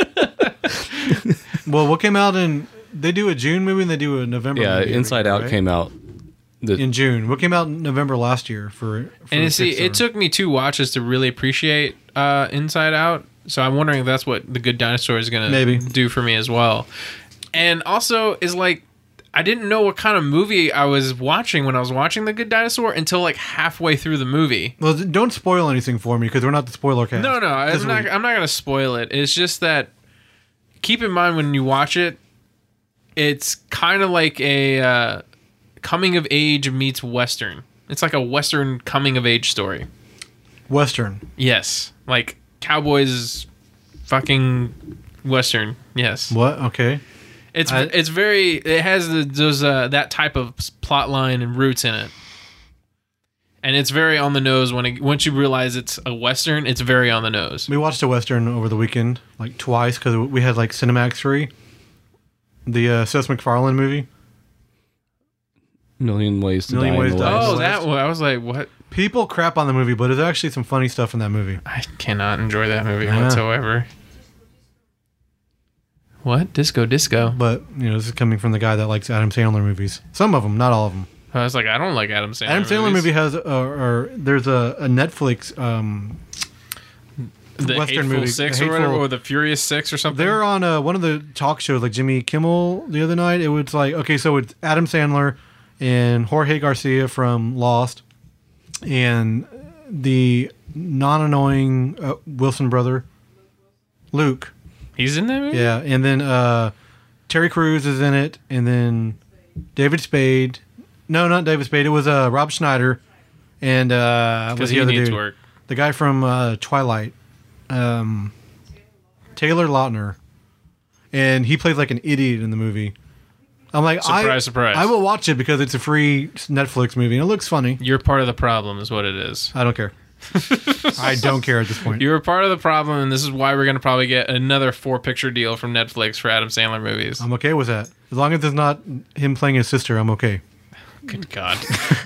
Well, what came out in... They do a June movie and they do a November yeah? movie. Inside Out right? came out in June. What came out in November last year for And see, Pixar? it took me 2 watches to really appreciate Inside Out. So I'm wondering if that's what The Good Dinosaur is going to do for me as well. And also is like, I didn't know what kind of movie I was watching when I was watching The Good Dinosaur until like halfway through the movie. Well, don't spoil anything for me because we're not the spoiler cast. No, I'm not going to spoil it. It's just that keep in mind when you watch it, it's kind of like a coming of age meets Western. It's like a Western coming of age story. Western. Yes. Like cowboys fucking Western. Yes. What? Okay. It has those that type of plot line and roots in it. And it's very on the nose once you realize it's a Western, it's very on the nose. We watched a Western over the weekend, like twice, because we had like Cinemax free. The Seth MacFarlane movie. Million Ways to Die. Oh, that one. I was like, what? People crap on the movie, but there's actually some funny stuff in that movie. I cannot enjoy that movie whatsoever. What? Disco. But, this is coming from the guy that likes Adam Sandler movies. Some of them, not all of them. I was like, I don't like Adam Sandler. Adam Sandler movie has, there's a Netflix the Western Hateful movie, Six or whatever, or the Furious Six or something. They're on one of the talk shows, like Jimmy Kimmel the other night. It was like, okay, so it's Adam Sandler and Jorge Garcia from Lost, and the non-annoying Wilson brother, Luke. He's in that movie? Yeah, and then Terry Crews is in it, and then David Spade. No, not David Spade. It was Rob Schneider, and what's the other dude? Work. The guy from Twilight, Taylor Lautner, and he plays like an idiot in the movie. I'm like, surprise! I will watch it because it's a free Netflix movie and it looks funny. You're part of the problem, is what it is. I don't care. I don't care at this point. You're a part of the problem, and this is why we're going to probably get another 4-picture deal from Netflix for Adam Sandler movies. I'm okay with that. As long as it's not him playing his sister, I'm okay. Good God.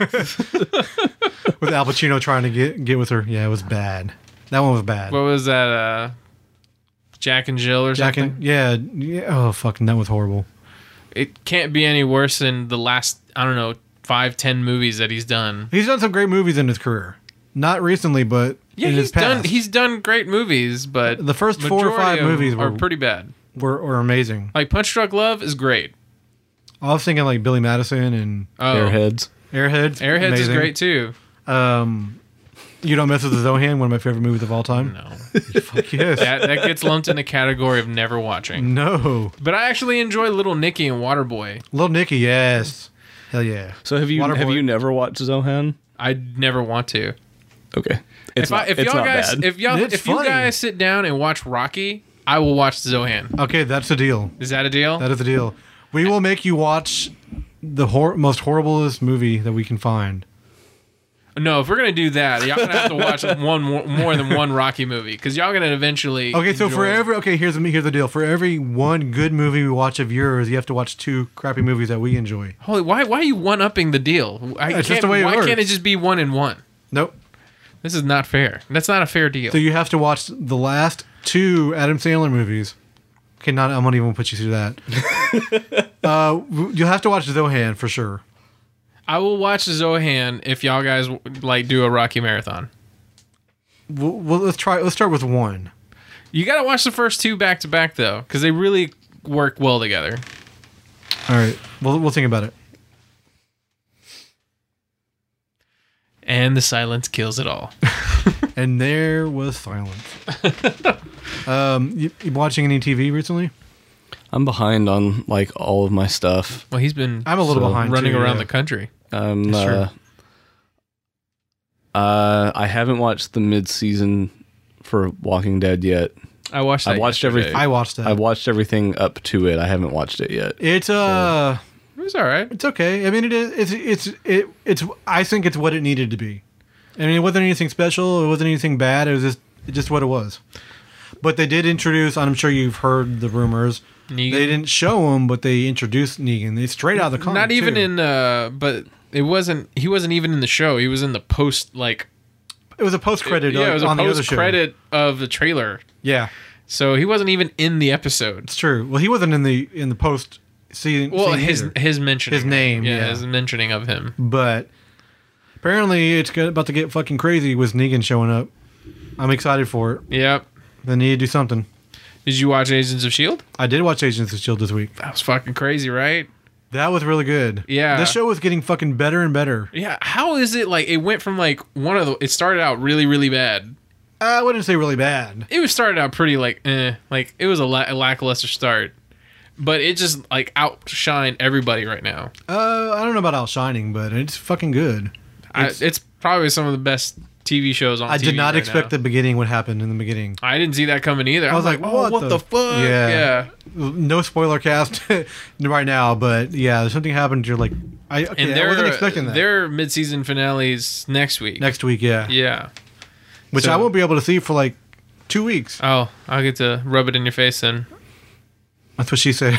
With Al Pacino trying to get with her. Yeah, it was bad. That one was bad. What was that? Jack and Jill or something? Yeah. Oh, fucking, that was horrible. It can't be any worse than the last, 5-10 movies that he's done. He's done some great movies in his career. Not recently, but in his past. He's done great movies, but the first 4 or 5 movies are pretty bad. Were amazing. Like Punch Drunk Love is great. I was thinking like Billy Madison and Airheads. Airheads is great too. You Don't Mess with the Zohan, one of my favorite movies of all time. No. Fuck yes. That gets lumped in the category of never watching. No. But I actually enjoy Little Nicky and Waterboy. Little Nicky, yes. Hell yeah. So have you never watched Zohan? I never want to. Okay. If you guys sit down and watch Rocky, I will watch Zohan. Okay, that's the deal. Is that a deal? That is the deal. We will make you watch the most horriblest movie that we can find. No, if we're gonna do that, y'all gonna have to watch more than one Rocky movie because y'all gonna eventually. Okay, so here's the deal. For every one good movie we watch of yours, you have to watch 2 crappy movies that we enjoy. Holy, why are you one upping the deal? It's just the way it works. Why can't it just be 1 and 1? Nope. This is not fair. That's not a fair deal. So you have to watch the last 2 Adam Sandler movies. Okay, I'm not even gonna put you through that. You'll have to watch Zohan for sure. I will watch Zohan if y'all guys do a Rocky marathon. Well, let's start with 1. You got to watch the first 2 back to back though, because they really work well together. All right, we'll think about it. And the silence kills it all. And there was silence. You watching any TV recently? I'm behind on all of my stuff. Well, he's been. I'm a little behind running too, around the country. I haven't watched the mid-season for Walking Dead yet. I watched that. I watched everything. I watched that. I watched everything up to it. I haven't watched it yet. It's It was all right. it's okay. I mean, it is. It's. I think it's what it needed to be. I mean, it wasn't anything special. It wasn't anything bad. It was just what it was. But they did introduce. I'm sure you've heard the rumors. Negan. They didn't show him, but they introduced Negan. They straight out of the comic. Not even too. in. But it wasn't. He wasn't even in the show. He was in the post. Like It was a post credit. Yeah, it was a on the other post show. credit of the trailer. Yeah, So he wasn't even in the episode. it's true. Well, he wasn't in the post scene. Well, scene his either. mentioning. His name, yeah. his mentioning of him. But apparently, it's about to get fucking crazy with Negan showing up. I'm excited for it. Yep. They need to do something. Did you watch Agents of Shield? I did watch Agents of S.H.I.E.L.D. this week. That was fucking crazy, right? That was really good. Yeah. This show was getting fucking better and better. Yeah. How is it like it went from like it started out really, really bad. I wouldn't say really bad. It was started out pretty like it was a lackluster start, but it just like outshined everybody right now. I don't know about outshining, but it's fucking good. It's probably some of the best TV shows on. I TV did not right expect now. the beginning would happen in the beginning. I didn't see that coming either. I was like, what the fuck? Yeah. No spoiler cast right now, but yeah, something happened. You're like, I wasn't expecting that. Their mid-season finales next week. Next week, yeah. Yeah. Which So- I won't be able to see for like 2 weeks. Oh, I'll get to rub it in your face then. That's what she said.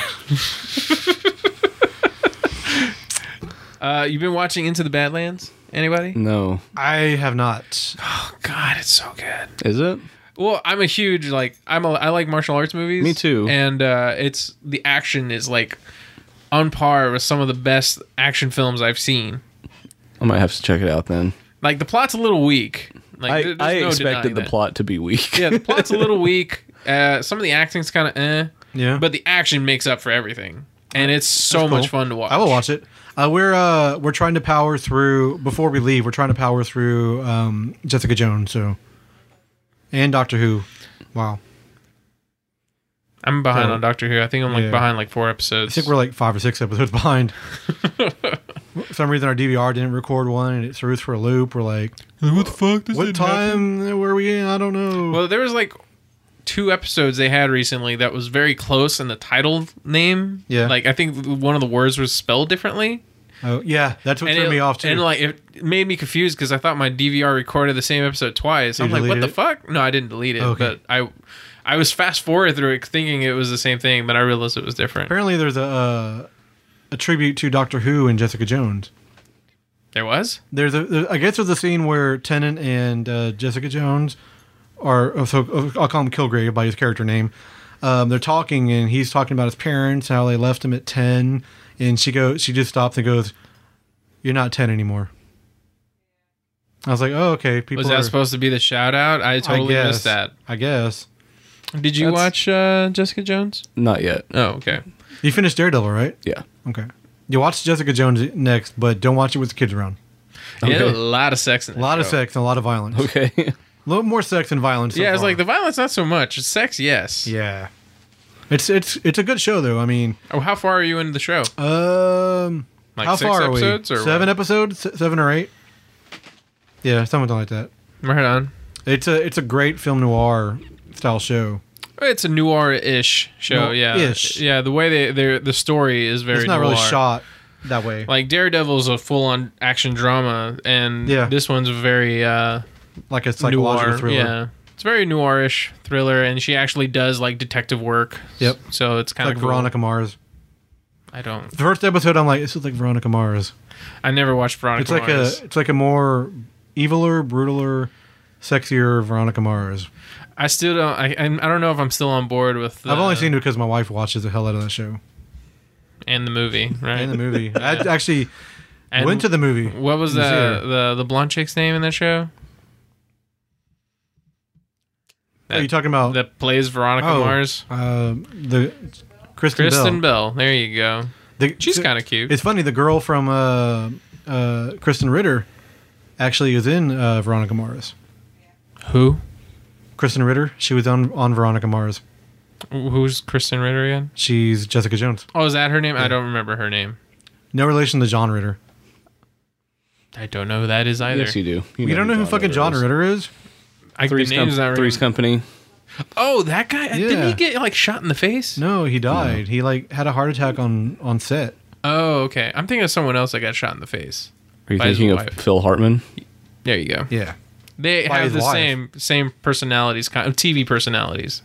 You've been watching Into the Badlands? Anybody? No. I have not. Oh God, it's so good. Is it? Well, I'm a huge I like martial arts movies. Me too. And it's the action is like on par with some of the best action films I've seen. I might have to check it out then. Like the plot's a little weak. Like there's I no expected denying the that. plot to be weak. Yeah, the plot's a little weak. Some of the acting's kind of Yeah. but the action makes up for everything, and it's so That's much cool. fun to watch. I will watch it. We're trying to power through before we leave. We're trying to power through Jessica Jones, and Doctor Who. Wow, I'm behind So- on Doctor Who. I think I'm like Yeah. behind like 4 I episodes. think we're like 5 or 6 episodes behind. For some reason, our DVR didn't record one, and it threw us for a loop. We're like, what the fuck? what time were we in? I don't know. Well, there was like 2 episodes they had recently that was very close in the title name. Yeah. Like I think one of the words was spelled differently. Oh, yeah, that's what threw me off too. And like it made me confused because I thought my DVR recorded the same episode twice. I'm You like, what deleted the it? fuck? No, I didn't delete it. Okay. But I was fast forward through it thinking it was the same thing, but I realized it was different. Apparently, there's a tribute to Doctor Who and Jessica Jones. There was? I guess there's a scene where Tennant and Jessica Jones so I'll call him Kilgrave by his character name. They're talking, and he's talking about his parents, how they left him at 10, and she just stops and goes, "You're not 10 anymore." I was like, "Oh, okay." People Was that supposed to be the shout out? I totally guess. missed that. I guess Did you watch Jessica Jones? Not yet. Oh, okay. you finished Daredevil, right? Yeah. Okay. You watch Jessica Jones next, but don't watch it with the kids around. Yeah, Okay. a lot of sex in A lot of sex and a lot of violence. Okay. A little more sex and violence. so Yeah, it's far. like the violence, not so much. It's sex, yes. Yeah. It's a good show though. I mean, Oh, how far are you into the show? Like how 6 far episodes are we? or 7 what? episodes, 7 or 8. Yeah, something like that. Right on. It's a great film noir style show. It's a noir-ish show, yeah. Ish. Yeah, the way the story is very It's not noir. really shot that way. Like Daredevil's a full-on action drama, and Yeah. this one's very Like a psychological noir. thriller. Yeah, it's very noirish thriller, and she actually does like detective work. Yep. So it's kind Like of cool. Veronica Mars. I don't. The first episode, I'm like, this is like Veronica Mars. I never watched Veronica Mars. It's like a more eviler, brutaler, sexier Veronica Mars. I still don't. I don't know if I'm still on board with. I've only seen it because my wife watches the hell out of that show and the movie, right? and the movie. I actually And went to the movie. What was in the theater. the blonde chick's name in that show? Are you talking about That plays Veronica Mars. the Kristen Kristen Bell? Bell. There you go. She's kind of cute. It's funny. The girl from Kristen Ritter actually is in Veronica Mars. Who? Kristen Ritter. She was on Veronica Mars. Who's Kristen Ritter again? She's Jessica Jones. Oh, is that her name? I don't remember her name. No relation to John Ritter. I don't know who that is either. Yes, you do. You don't know who fucking John Ritter is? Three's Company. Oh, that guy! Yeah. Didn't he get like shot in the face? No, he died. He like had a heart attack on set. Oh, okay. I'm thinking of someone else that got shot in the face. Are you by his thinking of wife. Phil Hartman? There you go. Yeah. They By have his the wife. same personalities, kind of TV personalities.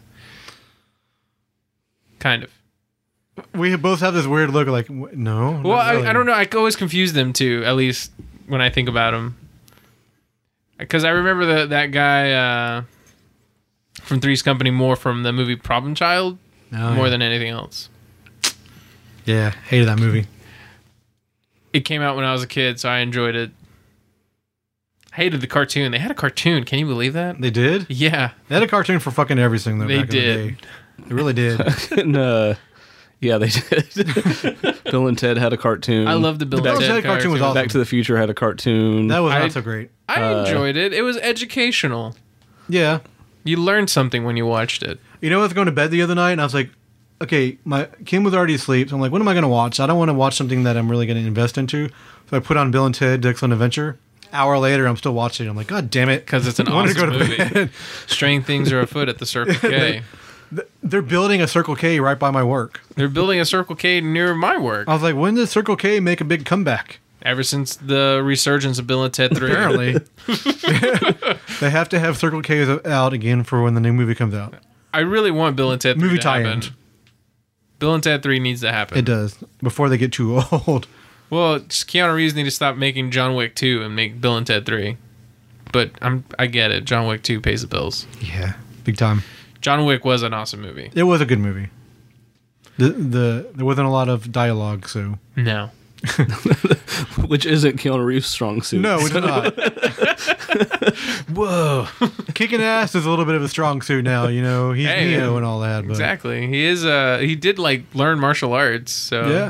Kind of. We both have this weird look like, no. Well, not really. I don't know. I always confuse them too, at least when I think about them. Because I remember that guy from Three's Company more from the movie Problem Child Oh, more yeah. than anything else. Yeah, hated that movie. It came out when I was a kid, so I enjoyed it. Hated the cartoon. They had a cartoon. Can you believe that? They did? Yeah. They had a cartoon for fucking everything, though. They back in the did. day. They really did. And, yeah, they did. Bill and Ted had a cartoon. I love the Bill Bill and and Ted Ted cartoon was awesome. Back to the Future had a cartoon. That was I- not so great. I enjoyed it. It was educational. Yeah. You learned something when you watched it. You know, I was going to bed the other night, and I was like, okay, Kim was already asleep, so I'm like, what am I going to watch? I don't want to watch something that I'm really going to invest into. So I put on Bill and Ted, The Excellent Adventure. Hour later, I'm still watching it. I'm like, God damn it. Because it's an I wanna awesome go to movie. bed. Strange things are afoot at the Circle K. They're building a Circle K right by my work. They're building a Circle K near my work. I was like, when does Circle K make a big comeback? Ever since the resurgence of Bill and Ted 3. Apparently. They have to have Circle K out again for when the new movie comes out. I really want Bill and Ted 3 Movie to happen. tie-in. Bill and Ted 3 needs to happen. It does. Before they get too old. Well, just Keanu Reeves need to stop making John Wick 2 and make Bill and Ted 3. But I get it. John Wick 2 pays the bills. Yeah. Big time. John Wick was an awesome movie. It was a good movie. There wasn't a lot of dialogue, so. No. Which isn't Keanu Reeves' strong suit. No, it's not. Whoa. Kicking ass is a little bit of a strong suit now, you know. He's Hey, Neo man. and all that. But Exactly. He is he did like learn martial arts, so Yeah.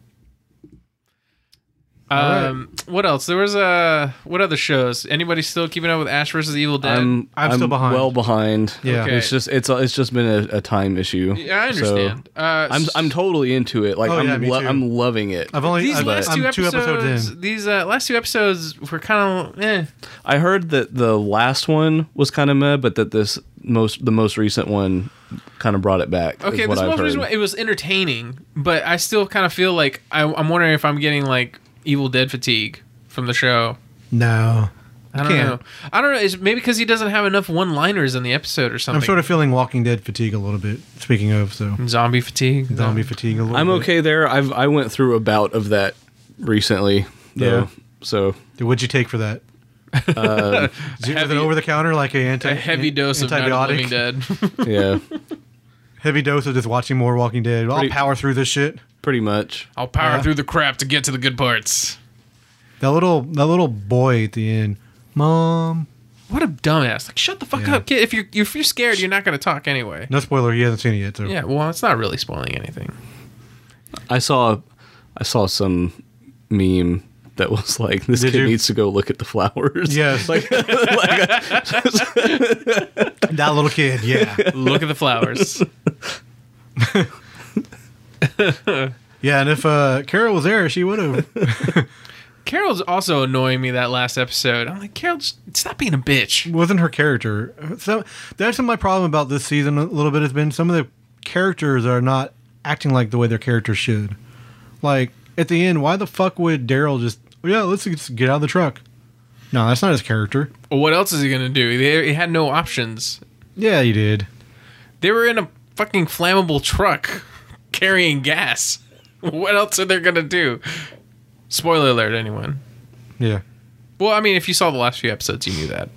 What else? There was what other shows? Anybody still keeping up with Ash versus Evil Dead? I'm still behind. Well behind. Yeah. Okay. It's just been a time issue. Yeah, I understand. So I'm totally into it. Like Oh, yeah, me too. I'm loving it. these last I'm two 2 episodes. episodes in. These last 2 episodes were kind of I heard that the last one was kind of meh, but that the most recent one kind of brought it back. Okay, is what this I've most heard. recent one, it was entertaining, but I still kind of feel like I'm wondering if I'm getting like Evil Dead fatigue from the show. No. I don't know. I don't know. It's maybe because he doesn't have enough one-liners in the episode or something. I'm sort of feeling Walking Dead fatigue a little bit. Speaking of, so. Zombie fatigue. Zombie fatigue a little I'm bit. okay there. I went through a bout of that recently. Though, Yeah. So What'd you take for that? Was it heavy- over the counter like A heavy dose of Night of the Living Dead. yeah, Heavy dose of just watching more Walking Dead. I'll Pretty- power through this shit. pretty much. I'll power Yeah. through the crap to get to the good parts. That little boy at the end. Mom. What a dumbass! Like, shut the fuck Yeah. up, kid. If you're scared, you're not going to talk anyway. No spoiler, he hasn't seen it yet, so. Yeah, well, it's not really spoiling anything. I saw some meme that was like, this Did kid you? needs to go look at the flowers. Yes. Like, That little kid, yeah. Look at the flowers. Yeah, and if Carol was there, she would have. Carol's also annoying me that last episode. I'm like, Carol, just stop being a bitch. Wasn't her character. So that's my problem about this season a little bit has been some of the characters are not acting like the way their characters should. Like, at the end, why the fuck would Daryl just, let's just get out of the truck? No, that's not his character. Well, what else is he gonna do? He had no options. Yeah, he did. They were in a fucking flammable truck carrying gas. What else are they gonna do? Spoiler alert, anyone. Yeah. Well, I mean, if you saw the last few episodes, you knew that.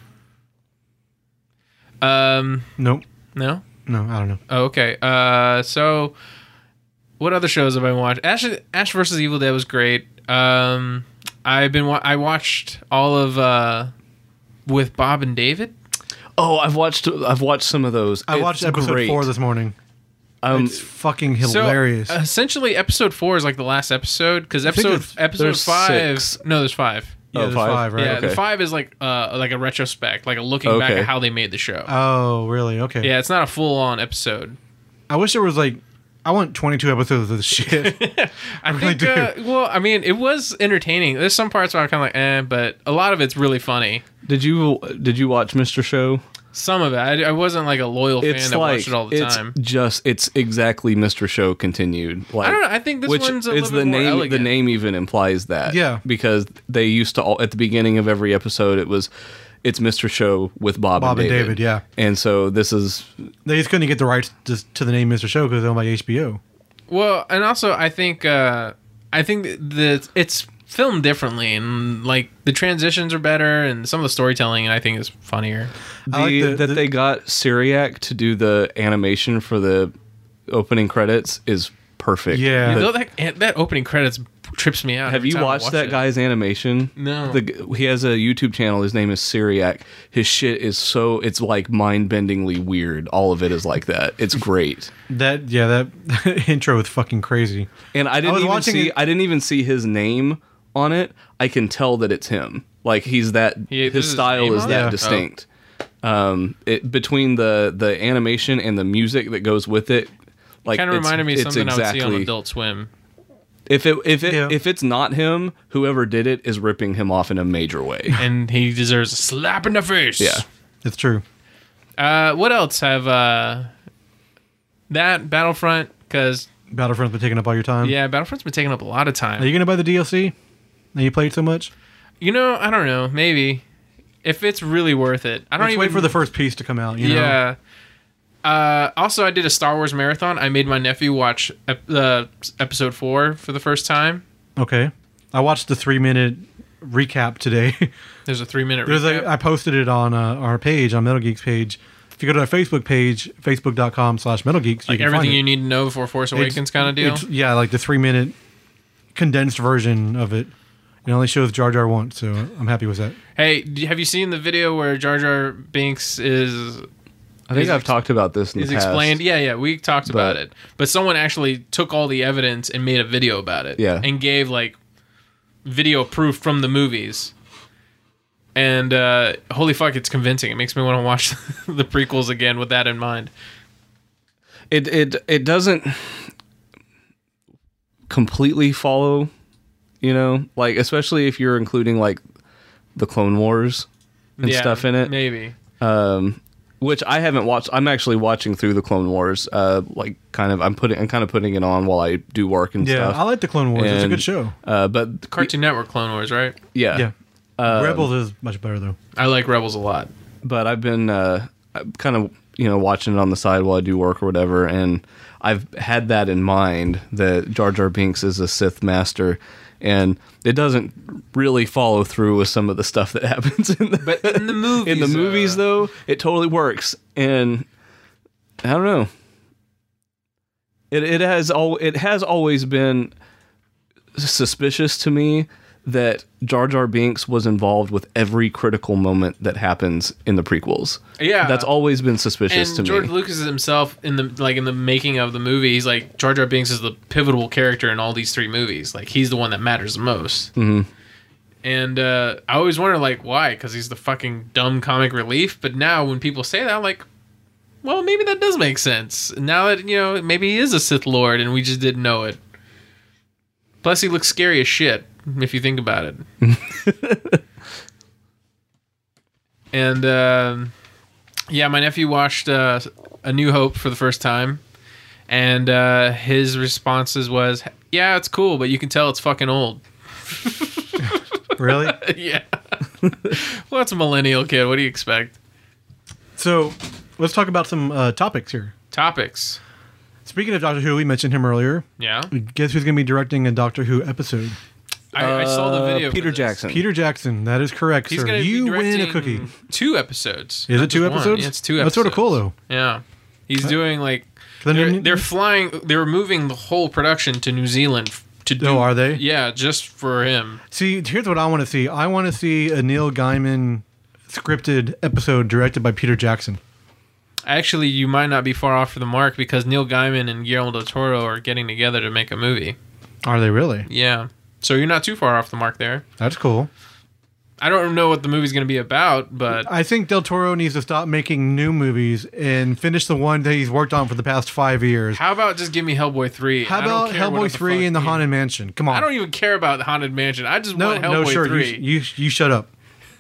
Nope. No? No, I don't know. Oh, okay. So what other shows have I watched? Ash versus Evil Dead was great. I watched all of with Bob and David. oh, I've watched some of those. I watched It's episode great. 4 this morning. It's fucking hilarious. So, essentially, episode 4 is like the last episode because think episode there's 5. 6. No, there's 5. yeah, oh, there's 5? 5, right? Yeah, Okay. the 5 is like a retrospect, like a looking back Okay. at how they made the show. Oh, really? Okay. Yeah, it's not a full on episode. I wish there was like, I want 22 episodes of this shit. I really think, do. well, I mean, it was entertaining. There's some parts where I'm kind of like, but a lot of it's really funny. Did you watch Mr. Show? Some of it. I wasn't like a loyal fan It's that like watched it all the time. it's exactly Mr. Show continued. Like, I don't know. I think this one's a little the bit more name. elegant. The name even implies that. Yeah. because they used to at the beginning of every episode it's Mr. Show with Bob and David. Yeah. And so this is They just couldn't get the rights to the name Mr. Show because they're owned by HBO. Well, and also I think that it's filmed differently, and like the transitions are better, and some of the storytelling I think is funnier. they got Syriac to do the animation for the opening credits is perfect. Yeah. You know, that opening credits trips me out. Have every you time I watched watch that it. guy's animation? No. He has a YouTube channel. His name is Syriac. His shit is it's like mind-bendingly weird. All of it is like that. It's great. That intro is fucking crazy. And I didn't even see his name on it. I can tell that it's him. Like his style is that distinct. Between the animation and the music that goes with it, like Kind of reminded me of it's something I would see exactly on Adult Swim. if it's not him, whoever did it is ripping him off in a major way. And he deserves a slap in the face. Yeah. It's true. What else have that Battlefront? Because Battlefront's been taking up all your time. Battlefront's been taking up a lot of time. Are you going to buy the DLC? Now you played so much? You know, I don't know. Maybe if it's really worth it. I don't Let's even wait for the first piece to come out. You know? Yeah. Also, I did a Star Wars marathon. I made my nephew watch episode 4 for the first time. Okay. I watched the 3-minute recap today. There's a 3-minute recap. I posted it on our page, on Metal Geeks page. If you go to our Facebook page, facebook.com/Metal Geeks, like everything you need to know before Force Awakens kind of deal. Yeah, like the 3-minute condensed version of it. It only shows Jar Jar once, so I'm happy with that. Hey, have you seen the video where Jar Jar Binks is... I think I've talked about this in the Is past. explained. Yeah, we talked about it. But someone actually took all the evidence and made a video about it. Yeah. And gave like video proof from the movies. And holy fuck, it's convincing. It makes me want to watch the prequels again with that in mind. It doesn't completely follow, like especially if you're including like the Clone Wars and stuff in it. Maybe. Which I haven't watched. I'm actually watching through the Clone Wars. I'm kind of putting it on while I do work and stuff. Yeah, I like the Clone Wars. It's a good show. But Cartoon Network Clone Wars, right? Yeah. Rebels is much better though. I like Rebels a lot. But I've been kind of watching it on the side while I do work or whatever, and I've had that in mind that Jar Jar Binks is a Sith master, and it doesn't really follow through with some of the stuff that happens in the But in the movies, in the movies though, it totally works, and I don't know. It has always been suspicious to me that Jar Jar Binks was involved with every critical moment that happens in the prequels. Yeah, that's always been suspicious to George me. Lucas himself in the making of the movie, he's like, Jar Jar Binks is the pivotal character in all these 3 movies. Like he's the one that matters the most. Mm-hmm. And I always wonder like why, because he's the fucking dumb comic relief. But now when people say that, I'm like, well, maybe that does make sense. Now that maybe he is a Sith Lord and we just didn't know it. Plus, he looks scary as shit if you think about it. And my nephew watched A New Hope for the first time, and his responses was, "Yeah, it's cool, but you can tell it's fucking old." Really? Yeah. Well, that's a millennial kid. What do you expect? So, let's talk about some topics here. Topics. Speaking of Doctor Who, we mentioned him earlier. Yeah. Guess who's going to be directing a Doctor Who episode? I saw the video. Peter Jackson. Peter Jackson. That is correct, He's sir. going to You be win a directing cookie. 2 episodes. Is not it 2 just one. episodes? Yeah, it's 2 episodes. That's sort of cool, though. Yeah. He's doing like... Then They're flying... They're moving the whole production to New Zealand to do... Oh, are they? Yeah, just for him. See, here's what I want to see. I want to see a Neil Gaiman scripted episode directed by Peter Jackson. Actually, you might not be far off for the mark because Neil Gaiman and Guillermo del Toro are getting together to make a movie. Are they really? Yeah. So you're not too far off the mark there. That's cool. I don't know what the movie's going to be about, but I think Del Toro needs to stop making new movies and finish the one that he's worked on for the past 5 years. how about just give me Hellboy 3? How about Hellboy 3 and the Haunted Mansion? Come on. I don't even care about the Haunted Mansion. I just want Hellboy 3. You shut up.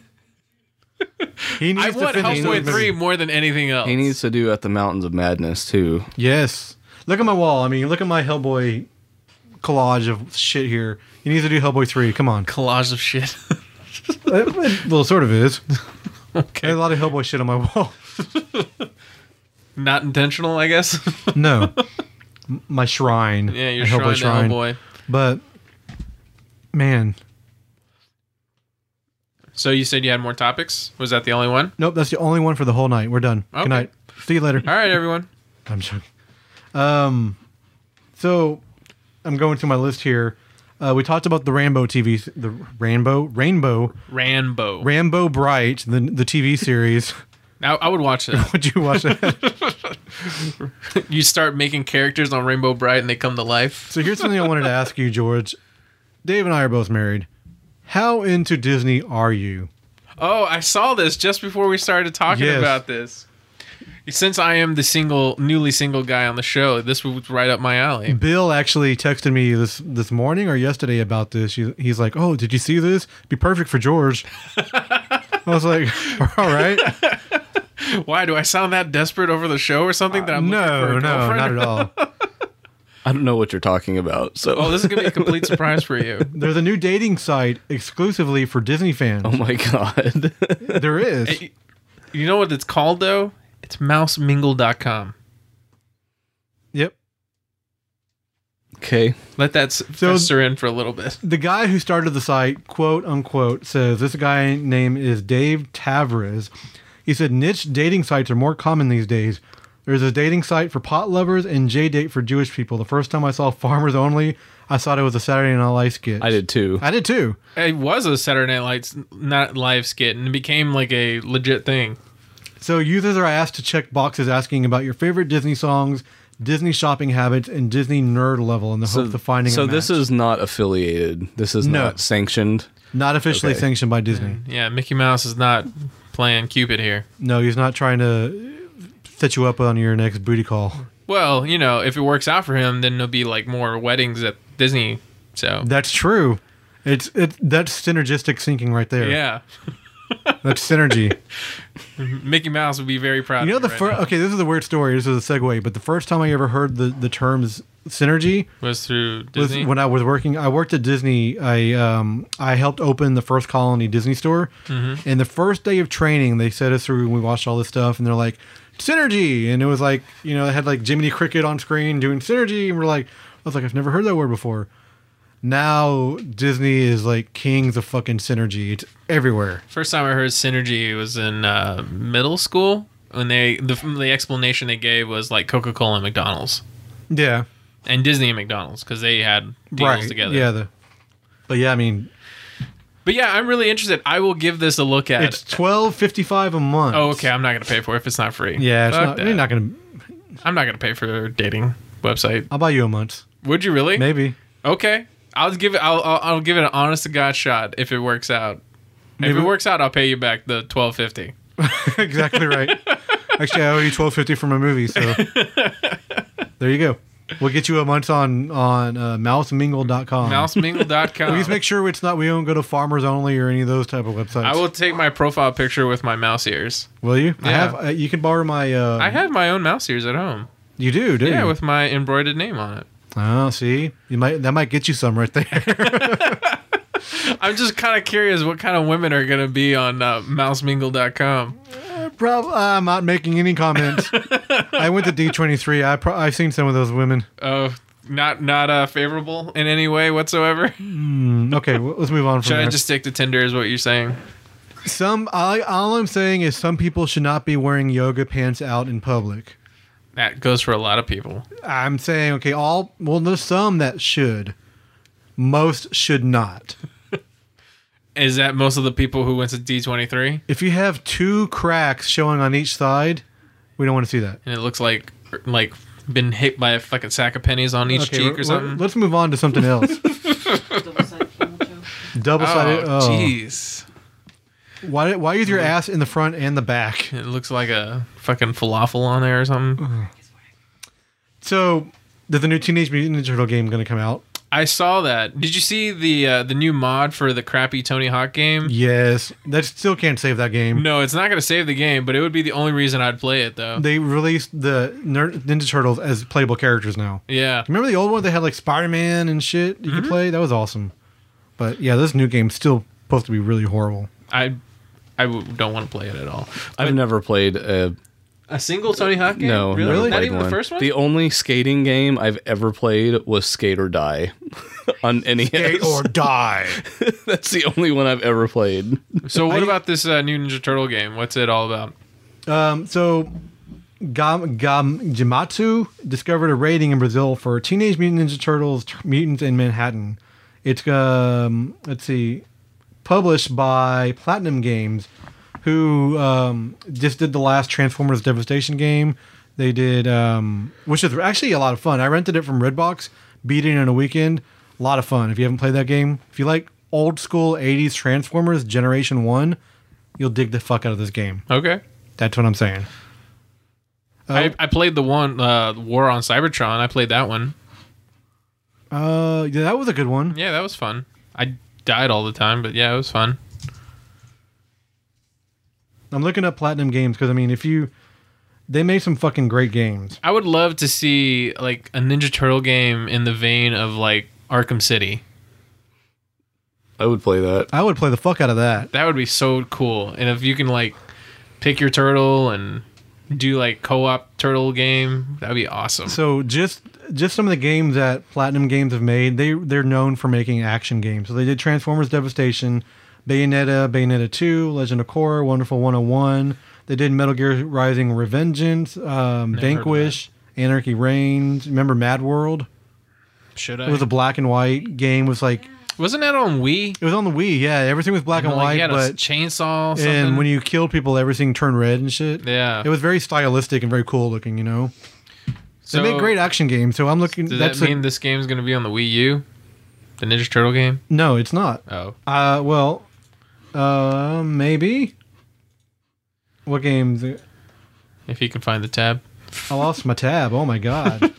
He I needs to want finish Hellboy those 3 movies. more than anything else. He needs to do At the Mountains of Madness too. Yes. Look at my wall. I mean, look at my Hellboy collage of shit here. He needs to do Hellboy 3. Come on. collage of shit. Well, it sort of is. Okay. There's a lot of Hellboy shit on my wall. Not intentional, I guess. No. My shrine. Yeah, your My shrine to Hellboy. But, man. So you said you had more topics? Was that the only one? Nope, that's the only one for the whole night. We're done. Okay. Good night. See you later. All right, everyone. I'm joking. So I'm going through my list here. We talked about the Rambo TV, the Rambo Bright, the TV series. I would watch that. Would you watch that? You start making characters on Rainbow Bright and they come to life. So here's something I wanted to ask you, George. Dave and I are both married. How into Disney are you? Oh, I saw this just before we started talking Yes. about this. Since I am the newly single guy on the show, this was right up my alley. Bill actually texted me this morning or yesterday about this. He's like, "Oh, did you see this? Be perfect for George." I was like, "All right." Why do I sound that desperate over the show or something? That I'm looking for a No, girlfriend? not at all. I don't know what you're talking about. So Oh, this is gonna be a complete surprise for you. There's a new dating site exclusively for Disney fans. oh my god. There is. Hey, you know what it's called though? It's mousemingle.com. Yep. Okay. Let that fester in for a little bit. The guy who started the site, quote unquote, says this guy name is Dave Tavares. He said niche dating sites are more common these days. There's a dating site for pot lovers and J-Date for Jewish people. The first time I saw Farmers Only, I thought it was a Saturday Night Live skit. I did too. I did too. It was a Saturday Night Live skit, and it became like a legit thing. So users are asked to check boxes asking about your favorite Disney songs, Disney shopping habits, and Disney nerd level in the hopes of finding a match. this is not affiliated. This is No. not sanctioned. Not officially Okay. sanctioned by Disney. Yeah, Mickey Mouse is not playing Cupid here. No, he's not trying to set you up on your next booty call. Well, you know, if it works out for him, then there'll be like more weddings at Disney. So That's true. That's synergistic syncing right there. yeah, That's synergy. Mickey Mouse would be very proud. You know of the me right first. now. Okay, this is a weird story. This is a segue. But the first time I ever heard the terms synergy Was through was Disney. when I was working. I worked at Disney. I helped open the first Colony Disney store. Mm-hmm. And the first day of training, they set us through and we watched all this stuff. And they're like, synergy. And it was like, you know, they had like Jiminy Cricket on screen doing synergy. And we're like, I was like, I've never heard that word before. Now Disney is like kings of fucking synergy. It's everywhere. First time I heard synergy was in middle school when the explanation they gave was like Coca-Cola and McDonald's Yeah. and Disney and McDonald's because they had deals together. Yeah. But yeah, I mean, But yeah, I'm really interested. I will give this a look at. it's $12.55 a month. Oh, okay. I'm not gonna pay for it if it's not free. Yeah, it's Fuck not. that. You're not gonna. I'm not gonna pay for a dating website. I'll buy you a month. Would you really? Maybe. Okay. I'll give it. I'll give it an honest to God shot if it works out. If Maybe- it works out, I'll pay you back the $12.50. Exactly right. Actually, I owe you $12.50 for my movie. So there you go. We'll get you a month on mousemingle.com. Mousemingle.com. Please make sure it's not. We don't go to Farmers Only or any of those type of websites. I will take my profile picture with my mouse ears. Will you? I Yeah. have. You can borrow my. I have my own mouse ears at home. You do you? Yeah, with my embroidered name on it. Oh, see, that might get you some right there. I'm just kind of curious what kind of women are going to be on mousemingle.com. I'm not making any comments. I went to D23. I've seen some of those women. Oh, not favorable in any way whatsoever. Okay, well, let's move on from Should there. I just stick to Tinder is what you're saying? All I'm saying is some people should not be wearing yoga pants out in public. That goes for a lot of people. I'm saying, okay, there's some that should. Most should not. Is that most of the people who went to D23? If you have two cracks showing on each side, we don't want to see that. And it looks like been hit by a fucking sack of pennies on each cheek or something? Let's move on to something else. Double-sided camel toe. Double-sided. Oh, jeez. Why is your ass in the front and the back? It looks like a fucking falafel on there or something. So, there's a new Teenage Mutant Ninja Turtle game going to come out. I saw that. Did you see the new mod for the crappy Tony Hawk game? Yes. That still can't save that game. No, it's not going to save the game, but it would be the only reason I'd play it, though. They released the Ninja Turtles as playable characters now. Yeah. Remember the old one? They had like Spider-Man and shit you could play? That was awesome. But yeah, this new game's still supposed to be really horrible. I don't want to play it at all. I've never played A single Tony Hawk game? no, Really? never Not played even one. the first one? The only skating game I've ever played was Skate or Die on NES. Skate or die. That's the only one I've ever played. So what about this new Ninja Turtle game? What's it all about? So Gamatsu discovered a rating in Brazil for Teenage Mutant Ninja Turtles Mutants in Manhattan. It's published by Platinum Games, who just did the last Transformers Devastation game. They did, which is actually a lot of fun. I rented it from Redbox, beat it in a weekend. A lot of fun. If you haven't played that game, if you like old school 80s Transformers Generation 1, you'll dig the fuck out of this game. Okay. That's what I'm saying. I played the one, War on Cybertron. I played that one. Yeah, that was a good one. Yeah, that was fun. I died all the time, but yeah, it was fun. I'm looking up Platinum Games because, I mean, they made some fucking great games. I would love to see like a Ninja Turtle game in the vein of like Arkham City. I would play that. I would play the fuck out of that. That would be so cool. And if you can like pick your turtle and do like co-op turtle game, that'd be awesome. So just some of the games that Platinum Games have made, they're known for making action games. So they did Transformers Devastation, Bayonetta 2, Legend of Korra, Wonderful 101. They did Metal Gear Rising Revengeance, Vanquish, Anarchy Reigns. Remember Mad World? Should I? It was a black and white game. It was like, Wasn't that on Wii? it was on the Wii. Yeah, everything was black and Like, white, you had a but chainsaw. Something. and when you killed people, everything turned red and shit. Yeah. It was very stylistic and very cool looking. You know, So, they made great action games. So I'm looking. Does that mean this game's going to be on the Wii U? The Ninja Turtle game? No, it's not. Oh. Well, maybe. What games? If you can find the tab. I lost my tab. Oh my god.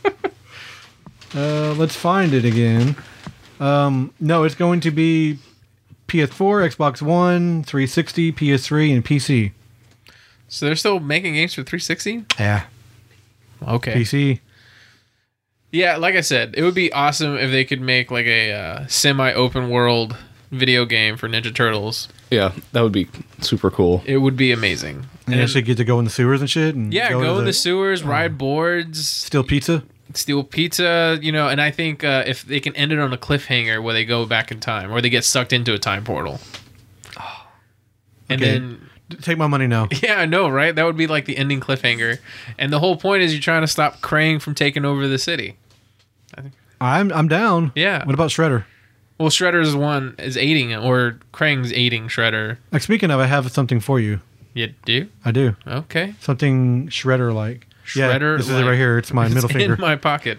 Let's find it again. No, it's going to be PS4, Xbox One, 360, PS3, and PC. So they're still making games for 360? Yeah, Okay. PC. Yeah, like I said, it would be awesome if they could make like a semi-open world video game for Ninja Turtles. Yeah, that would be super cool. It would be amazing. And you actually get to go in the sewers and shit. And Yeah, go to in the sewers, ride boards, steal pizza. steal pizza, and I think if they can end it on a cliffhanger where they go back in time or they get sucked into a time portal. And Okay. then, Take my money now. yeah, I know, right? That would be like the ending cliffhanger. And the whole point is you're trying to stop Krang from taking over the city. I'm down. Yeah. What about Shredder? Well, Shredder's one is aiding him, or Krang's aiding Shredder. Like, speaking of, I have something for you. You do? I do. Okay. Something Shredder like. Yeah, Shredder. this is it right here. It's my middle finger. In my pocket.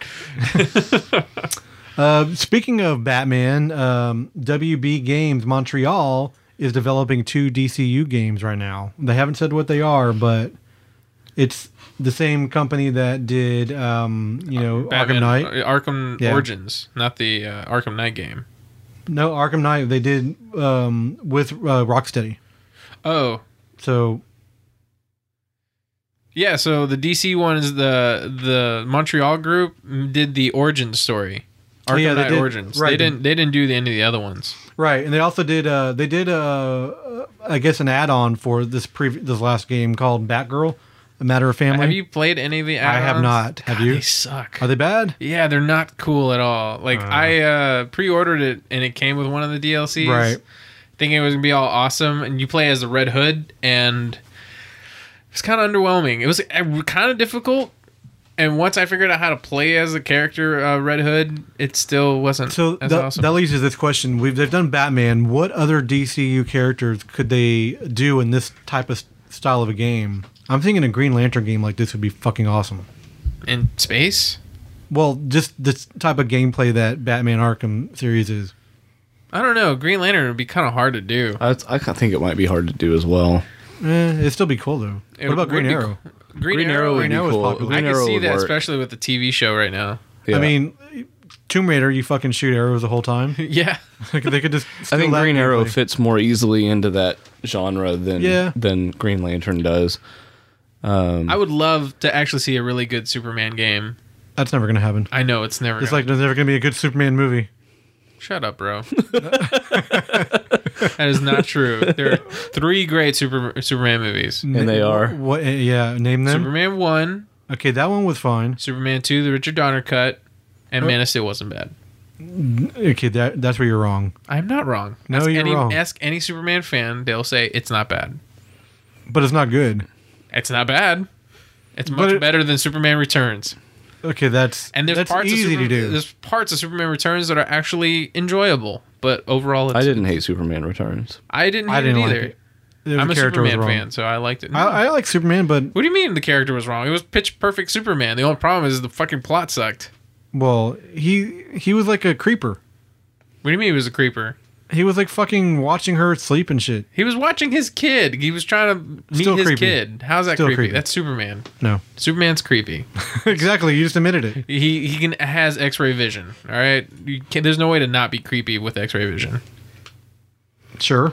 Speaking of Batman, WB Games Montreal is developing 2 DCU games right now. They haven't said what they are, but it's the same company that did, Arkham Batman, Knight. Arkham Yeah. Origins, not the Arkham Knight game. No, Arkham Knight. They did with Rocksteady. Oh. So Yeah, so the DC one is the Montreal group did the origin story. Arkham yeah, they Knight did. Origins. Right. They didn't do any of the other ones. right, and they also did. I guess an add-on for this last game called Batgirl, A Matter of Family. Have you played any of the add-ons? I have not. Have you? They suck. Are they bad? Yeah, they're not cool at all. Like I pre-ordered it and it came with one of the DLCs. Right. Thinking it was gonna be all awesome, and you play as the Red Hood, and it was kind of underwhelming. It was kind of difficult, and once I figured out how to play as the character Red Hood, it still wasn't So as awesome. that leads to this question: they've done Batman. What other DCU characters could they do in this type of style of a game? I'm thinking a Green Lantern game like this would be fucking awesome. In space? Well, just this type of gameplay that Batman Arkham series is. I don't know. Green Lantern would be kind of hard to do. I think it might be hard to do as well. It'd still be cool though. It What about would Green be Arrow? Green Arrow would Green be Arrow is cool. popular. Green I can Arrow see would that, work. especially with the TV show right now. Yeah. I mean, Tomb Raider, you fucking shoot arrows the whole time. Yeah. They could just. I steal think that Green Arrow gameplay. fits more easily into that genre Yeah. than Green Lantern does. I would love to actually see a really good Superman game. That's never gonna happen. I know it's never. It's like there's never gonna be a good Superman movie. Shut up, bro. That is not true. There are 3 great Superman movies. And they are. What? Yeah, name them. Superman 1, Okay, that one was fine. Superman 2, the Richard Donner cut, and Man of Steel wasn't bad. Okay, that's where you're wrong. I'm not wrong. No, you're wrong. Ask any Superman fan, they'll say it's not bad. But it's not good. It's not bad. It's much better than Superman Returns. Okay, that's Parts easy of to do. There's parts of Superman Returns that are actually enjoyable, but overall, I didn't hate Superman Returns. I didn't hate didn't it like either. it. The I'm a character was Superman wrong. fan, so I liked it. I like Superman, but What do you mean the character was wrong? It was pitch perfect Superman. The only problem is the fucking plot sucked. well, he was like a creeper. What do you mean he was a creeper? He was like fucking watching her sleep and shit. He was watching his kid. He was trying to meet Still his creepy. kid. How's that Still creepy? creepy. That's Superman. No, Superman's creepy. exactly. You just admitted it. He has X-ray vision. All right, there's no way to not be creepy with X-ray vision. Sure.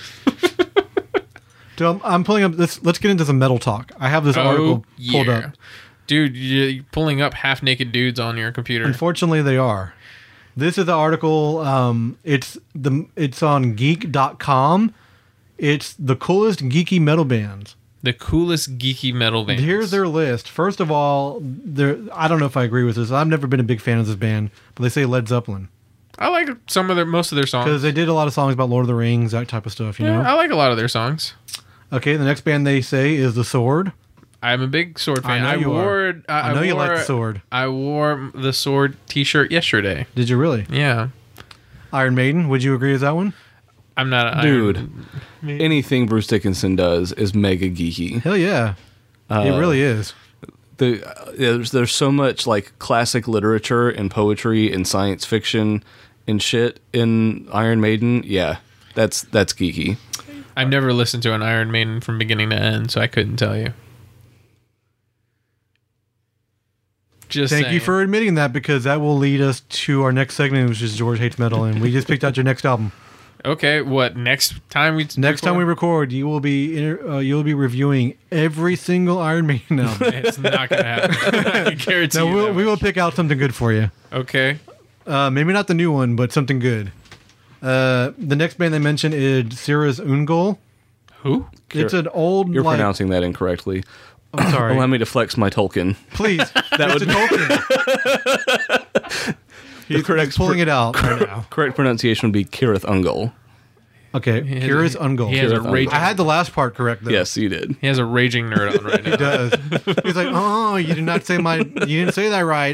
So I'm pulling up this. Let's get into some metal talk. I have this article pulled up. Dude, you're pulling up half naked dudes on your computer. Unfortunately, they are. This is the article. It's on geek.com. It's the coolest geeky metal bands. The coolest geeky metal bands. Here's their list. First of all, I don't know if I agree with this. I've never been a big fan of this band, but they say Led Zeppelin I like most of their songs. because they did a lot of songs about Lord of the Rings, that type of stuff. You Yeah, know. I like a lot of their songs. Okay, the next band they say is The Sword. I'm a big Sword fan. I know you are. I know you like The Sword. I wore the Sword t-shirt yesterday. Did you really? Yeah. Iron Maiden. Would you agree with that one? I'm not a Dude, anything Bruce Dickinson does is mega geeky. Hell yeah. It really is. There's so much like classic literature and poetry and science fiction and shit in Iron Maiden. Yeah, that's geeky. I've never listened to an Iron Maiden from beginning to end, so I couldn't tell you. Just Thank you saying. for admitting that because that will lead us to our next segment, which is George Hates Metal, and we just picked out your next album. Okay, what next time we Next time we record, you will be you'll be reviewing every single Iron Maiden album. It's not gonna happen. I guarantee No, you that we will much. pick out something good for you. Okay. Maybe not the new one, but something good. The next band they mentioned is Cirrus Ungol. Who? It's an old. You're like, pronouncing that incorrectly. I'm sorry. Allow me to flex my Tolkien. Please. That would Tolkien. He's pulling it out right now. correct pronunciation would be Kirith Ungol. Okay, He has Cirrus a- Ungol. He has a Kirith Ungol. raging. I had the last part correct though. Yes, you did. He has a raging nerd on right now. He does. He's like, oh, you did not say you didn't say that right.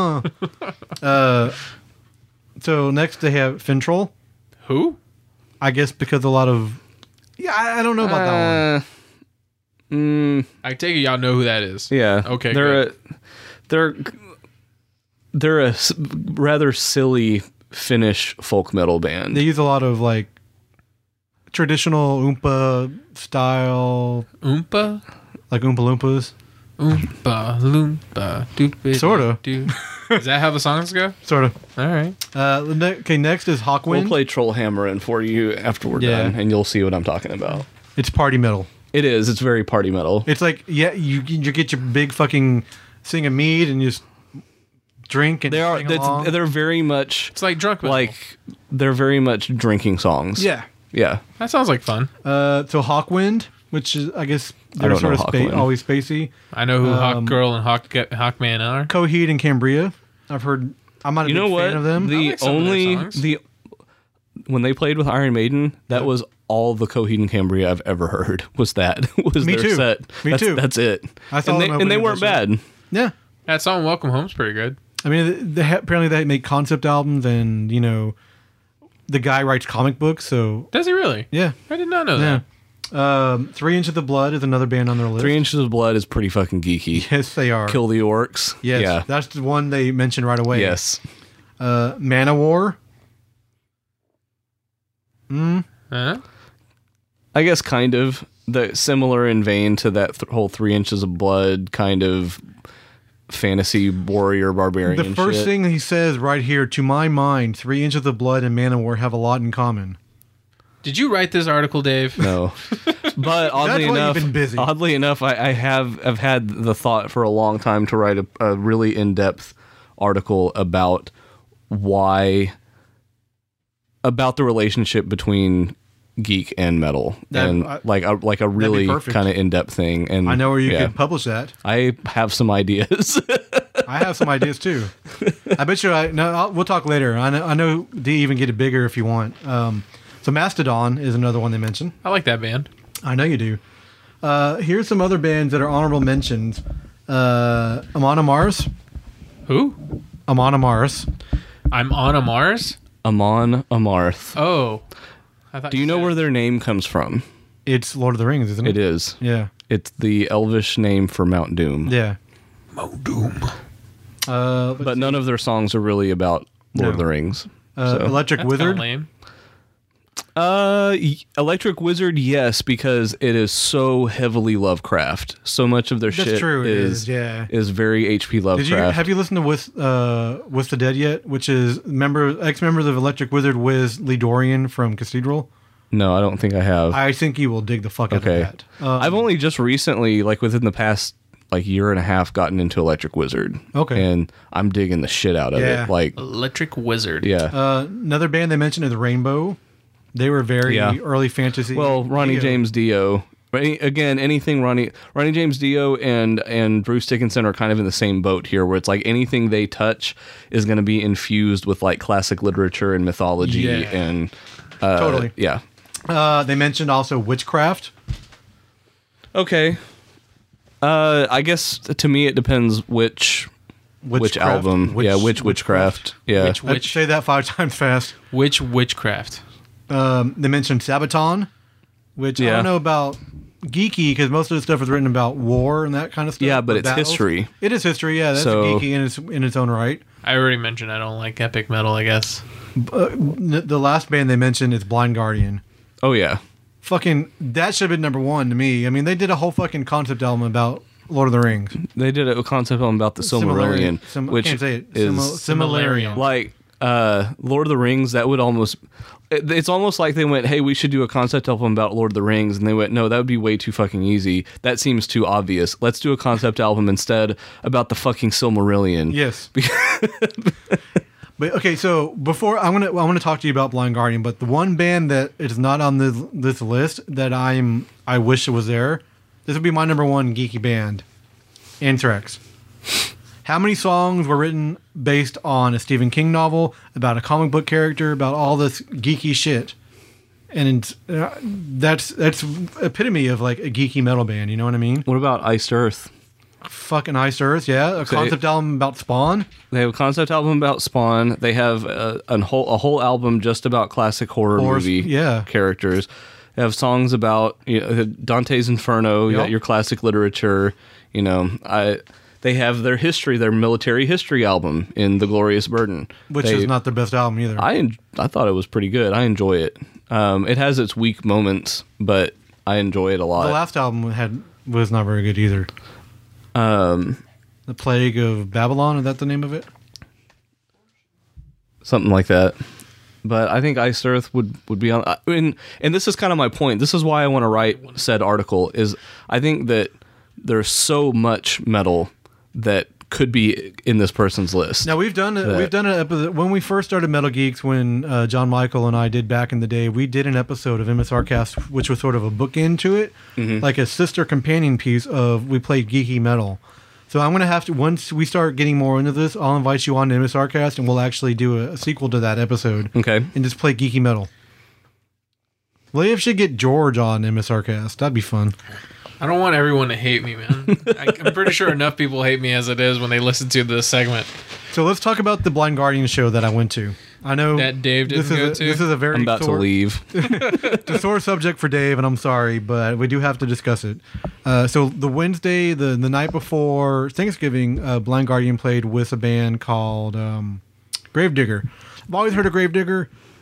So next they have Fintroll. Who? I guess because a lot of, I don't know about that one. I take it y'all know who that is. Yeah. Okay, They're a rather silly Finnish folk metal band. They use a lot of like traditional Oompa style, Oompa? like Oompa Loompas. Oompa Loompa. Doopity Sorta. doo. Is that how the songs go? Sort of. All right. Okay, next is Hawkwind. We'll play Trollhammer in for you after we're Yeah. done, and you'll see what I'm talking about. It's party metal. It is. It's very party metal. It's like, yeah, you get your big fucking thing of mead and you just drink and They are. sing along. They're very much It's like drunk metal. like they're very much drinking songs. Yeah. Yeah. That sounds like fun. So Hawkwind, which is, I guess, they're don't sort know of Hawkwind. always spacey. I know who Hawk Girl and Hawkman are. Coheed and Cambria. I've heard. I'm not a You big know what? fan of them. I The like some of their only songs. when they played with Iron Maiden, that was all the Coheed and Cambria I've ever heard. Was Me their too. set? Me that's, too. That's it. I saw and them they opening weren't that bad. Yeah. That song Welcome Home's pretty good. I mean, apparently they make concept albums, and the guy writes comic books. So Does he really? yeah, I did not know yeah. that. 3 Inches of Blood is another band on their list. 3 Inches of Blood is pretty fucking geeky. Yes, they are. Kill the Orcs. Yes, Yeah. that's the one they mentioned right away. Yes. Manowar. Huh? I guess kind of similar in vein to that whole 3 Inches of Blood kind of fantasy warrior barbarian. The first shit. thing he says right here, to my mind, 3 Inches of Blood and Manowar have a lot in common. Did you write this article, Dave? No, but That's why you've been busy. oddly enough, I have had the thought for a long time to write a really in-depth article about about the relationship between geek and metal, and like a really kind of in-depth thing. And I know where you could publish that. I have some ideas. I have some ideas too. I bet you. We'll talk later. I know. They even get it bigger if you want. So Mastodon is another one they mentioned. I like that band. I know you do. Here's some other bands that are honorable mentions. Amon Amarth. Who? Amon Amarth. I'm on a Mars? Amon Amarth. Oh. Do you know where their name comes from? It's Lord of the Rings, isn't it? It is. Yeah. It's the Elvish name for Mount Doom. Yeah. Mount Doom. But none of their songs are really about Lord of the Rings. Electric That's Wizard. kinda lame. Electric Wizard, yes, because it is so heavily Lovecraft. So much of their That's shit true, is very H.P. Lovecraft. Have you listened to With the Dead yet? Which is ex-members of Electric Wizard Wiz Lee Dorian from Cathedral. No, I don't think I have. I think you will dig the fuck out of that. I've only just recently, like within the past year and a half, gotten into Electric Wizard. Okay. And I'm digging the shit out of it. Like, Electric Wizard. yeah. Another band they mentioned is Rainbow. They were very early fantasy. Well, Ronnie James Dio. Again, anything Ronnie James Dio and Bruce Dickinson are kind of in the same boat here, where it's like anything they touch is going to be infused with like classic literature and mythology and totally. Yeah. They mentioned also Witchcraft. Okay. I guess to me it depends which album. Which Witchcraft. Yeah. Which say that 5 times fast. Which Witchcraft? They mentioned Sabaton, which I don't know about geeky because most of the stuff is written about war and that kind of stuff. Yeah, but it's history. It is history. Yeah, that's geeky in its own right. I already mentioned I don't like epic metal, I guess. The last band they mentioned is Blind Guardian. Oh yeah. Fucking that should have been number 1 to me. I mean, they did a whole fucking concept album about Lord of the Rings. They did a concept album about the Silmarillion, which I can't say it. is Silmarillion. like Lord of the Rings. That would almost. It's almost like they went, hey, we should do a concept album about Lord of the Rings. And they went, no, that would be way too fucking easy. That seems too obvious. Let's do a concept album instead about the fucking Silmarillion. Yes. But okay, so before I want to talk to you about Blind Guardian, but the one band that is not on this list that I wish it was there, this would be my number 1 geeky band, Anthrax. How many songs were written based on a Stephen King novel, about a comic book character, about all this geeky shit? And that's epitome of like a geeky metal band, you know what I mean? What about Iced Earth? Fucking Iced Earth, yeah. A concept album about Spawn. They have a concept album about Spawn. They have a whole album just about classic horror movie characters. They have songs about Dante's Inferno. You got your classic literature. They have their history, their military history album in The Glorious Burden. Which is not their best album either. I thought it was pretty good. I enjoy it. It has its weak moments, but I enjoy it a lot. The last album was not very good either. The Plague of Babylon, is that the name of it? Something like that. But I think Iced Earth would be on. And this is kind of my point. This is why I want to write said article. Is I think that there's so much metal that could be in this person's list. Now we've done an episode when we first started Metal Geeks. When John Michael and I did back in the day, we did an episode of MSR Cast, which was sort of a bookend to it, like a sister companion piece of we played geeky metal. So I'm gonna have to, once we start getting more into this, I'll invite you on to MSR Cast, and we'll actually do a sequel to that episode. Okay, and just play geeky metal. Leif should get George on MSR Cast. That'd be fun. I don't want everyone to hate me, man. I'm pretty sure enough people hate me as it is when they listen to this segment. So let's talk about the Blind Guardian show that I went to. I know that Dave didn't go to. This is a very I'm about to leave. It's a sore subject for Dave, and I'm sorry, but we do have to discuss it. So the Wednesday, the night before Thanksgiving, Blind Guardian played with a band called Gravedigger. I've always heard of Gravedigger.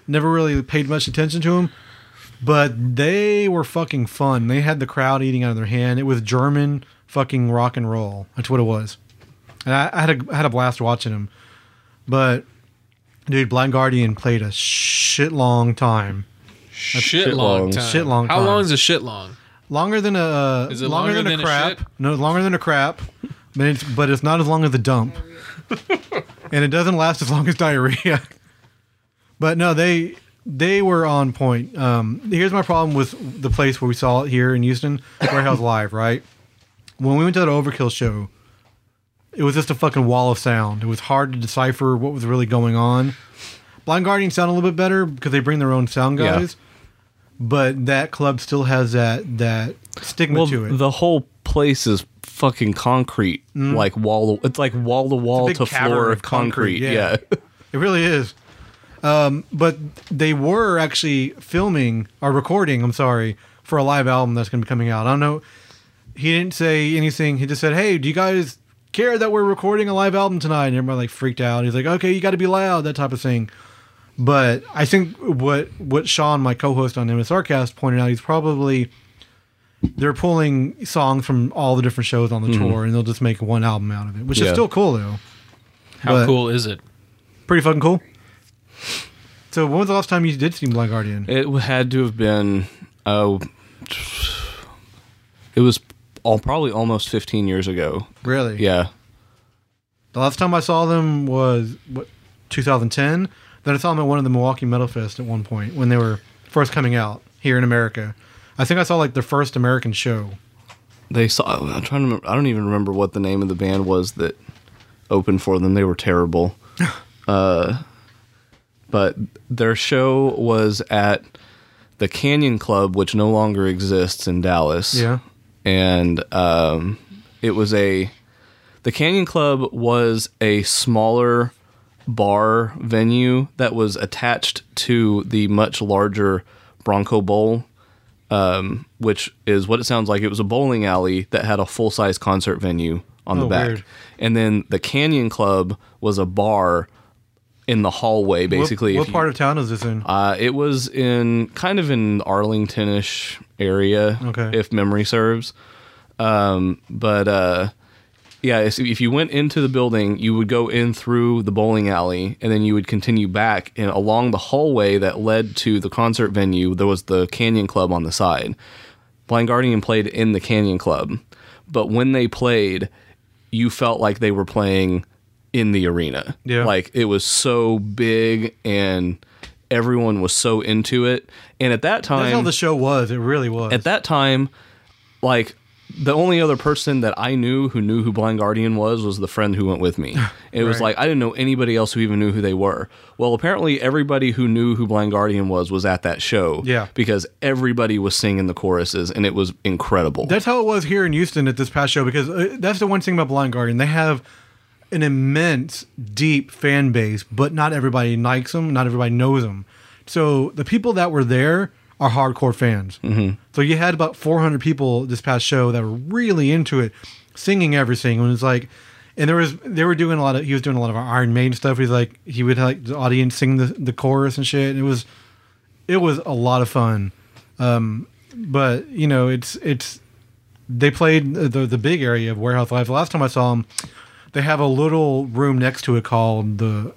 Never really paid much attention to them, but they were fucking fun. They had the crowd eating out of their hand. It was German fucking rock and roll. That's what it was. And I had a blast watching them. But, dude, Blind Guardian played a shit long time. Shit long time. Shit long time. How long is a shit long? Longer than a... Is it longer than a crap? No, longer than a crap. But it's not as long as the dump. And it doesn't last as long as diarrhea. But no, they were on point. Here's my problem with the place where we saw it here in Houston, Warehouse Live, right? When we went to that Overkill show, it was just a fucking wall of sound. It was hard to decipher what was really going on. Blind Guardian sound a little bit better because they bring their own sound guys. Yeah. But that club still has that stigma to it. The whole place is fucking concrete, like it's like wall to wall to floor of concrete. Yeah. It really is. But they were actually recording, I'm sorry, for a live album that's going to be coming out. I don't know. He didn't say anything. He just said, hey, do you guys care that we're recording a live album tonight? And everybody like freaked out. He's like, okay, you got to be loud, that type of thing. But I think what Sean, my co-host on MSRcast, pointed out, they're pulling songs from all the different shows on the tour, and they'll just make one album out of it, which is still cool, though. How cool is it? Pretty fucking cool. So when was the last time you did see Blind Guardian? It had to have been... it was probably almost 15 years ago. Really? Yeah. The last time I saw them was, 2010? Then I saw them at one of the Milwaukee Metal Fest at one point when they were first coming out here in America. I think I saw like their first American show. I'm trying to remember. I don't even remember what the name of the band was that opened for them. They were terrible. But their show was at the Canyon Club, which no longer exists in Dallas. Yeah. And the Canyon Club was a smaller bar venue that was attached to the much larger Bronco Bowl, which is what it sounds like. It was a bowling alley that had a full-size concert venue on the back. Weird. And then the Canyon Club was a bar in the hallway, basically. What part of town is this in? It was in Arlington-ish area, if memory serves. Yeah, if you went into the building, you would go in through the bowling alley, and then you would continue back, and along the hallway that led to the concert venue, there was the Canyon Club on the side. Blind Guardian played in the Canyon Club, but when they played, you felt like they were playing in the arena. Yeah. Like, it was so big, and everyone was so into it. And at that time... That's how the show was. It really was. At that time, like... The only other person that I knew who Blind Guardian was the friend who went with me. It was like, I didn't know anybody else who even knew who they were. Well, apparently everybody who knew who Blind Guardian was at that show. Yeah. Because everybody was singing the choruses, and it was incredible. That's how it was here in Houston at this past show, because that's the one thing about Blind Guardian. They have an immense, deep fan base, but not everybody likes them, not everybody knows them. So the people that were there are hardcore fans. Mm-hmm. So you had about 400 people this past show that were really into it, singing everything. And it's like, and he was doing a lot of Iron Maiden stuff. He would like the audience sing the chorus and shit. It was a lot of fun. But you know, they played the big area of Warehouse Live. The last time I saw them, they have a little room next to it called the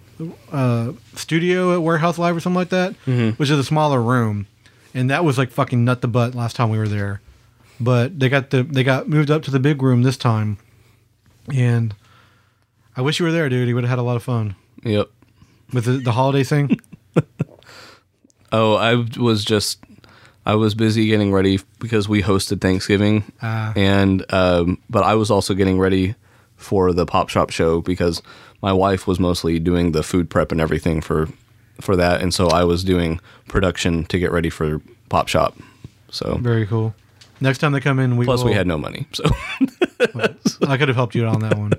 studio at Warehouse Live or something like that, which is a smaller room. And that was like fucking nut the butt last time we were there. But they got moved up to the big room this time. And I wish you were there, dude. You would have had a lot of fun. Yep. With the holiday thing. Oh, I was busy getting ready because we hosted Thanksgiving. And but I was also getting ready for the Pop Shop show because my wife was mostly doing the food prep and everything for that, and so I was doing production to get ready for Pop Shop. So very cool. Next time they come in, we had no money, so I could have helped you out on that one.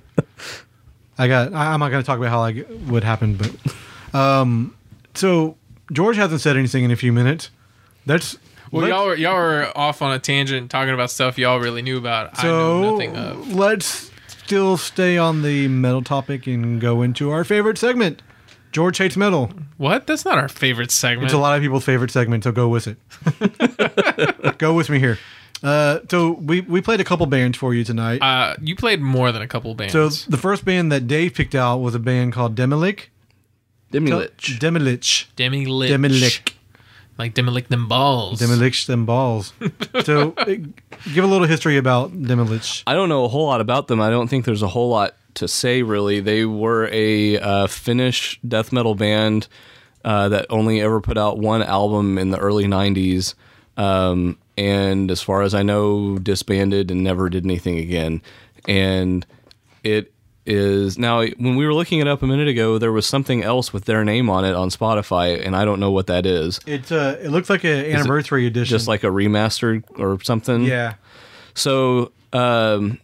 I'm not going to talk about how what happened, but so George hasn't said anything in a few minutes. Y'all were off on a tangent talking about stuff y'all really knew about. So I know nothing of. Let's still stay on the metal topic and go into our favorite segment. George Hates Metal. What? That's not our favorite segment. It's a lot of people's favorite segment, so go with it. Go with me here. So we played a couple bands for you tonight. You played more than a couple bands. So the first band that Dave picked out was a band called Demilich. Demilich. Like Demilich them balls. Demilich them balls. So give a little history about Demilich. I don't know a whole lot about them. I don't think there's a whole lot to say, really. They were a Finnish death metal band that only ever put out one album in the early 90s. And as far as I know, disbanded and never did anything again. And it is now, when we were looking it up a minute ago, there was something else with their name on it on Spotify, and I don't know what that is. It looks like an anniversary edition, just like a remastered or something. Yeah. So it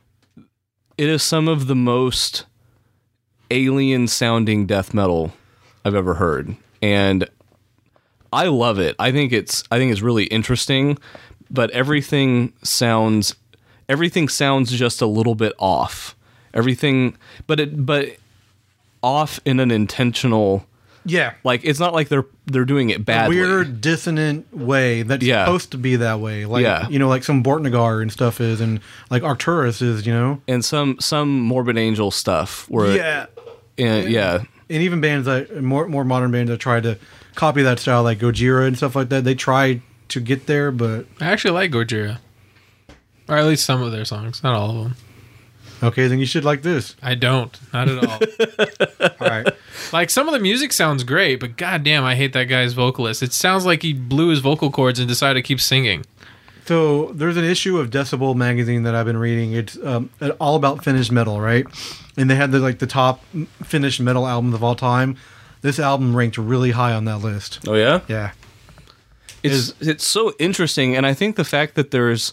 is some of the most alien sounding death metal I've ever heard, and I love it. I think it's really interesting, but everything sounds just a little bit off. Everything, but off in an intentional. Yeah, like it's not like they're doing it badly. A weird dissonant way that's supposed to be that way. Like like some Bortnagar and stuff is, and like Arcturus is, and some Morbid Angel stuff. Where and even bands that more modern bands that try to copy that style, like Gojira and stuff like that. They try to get there, but I actually like Gojira, or at least some of their songs, not all of them. Okay, then you should like this. I don't. Not at all. All right. Like, some of the music sounds great, but goddamn, I hate that guy's vocalist. It sounds like he blew his vocal cords and decided to keep singing. So, there's an issue of Decibel magazine that I've been reading. It's all about Finnish metal, right? And they had the top Finnish metal albums of all time. This album ranked really high on that list. Oh, yeah? Yeah. It's so interesting, and I think the fact that there's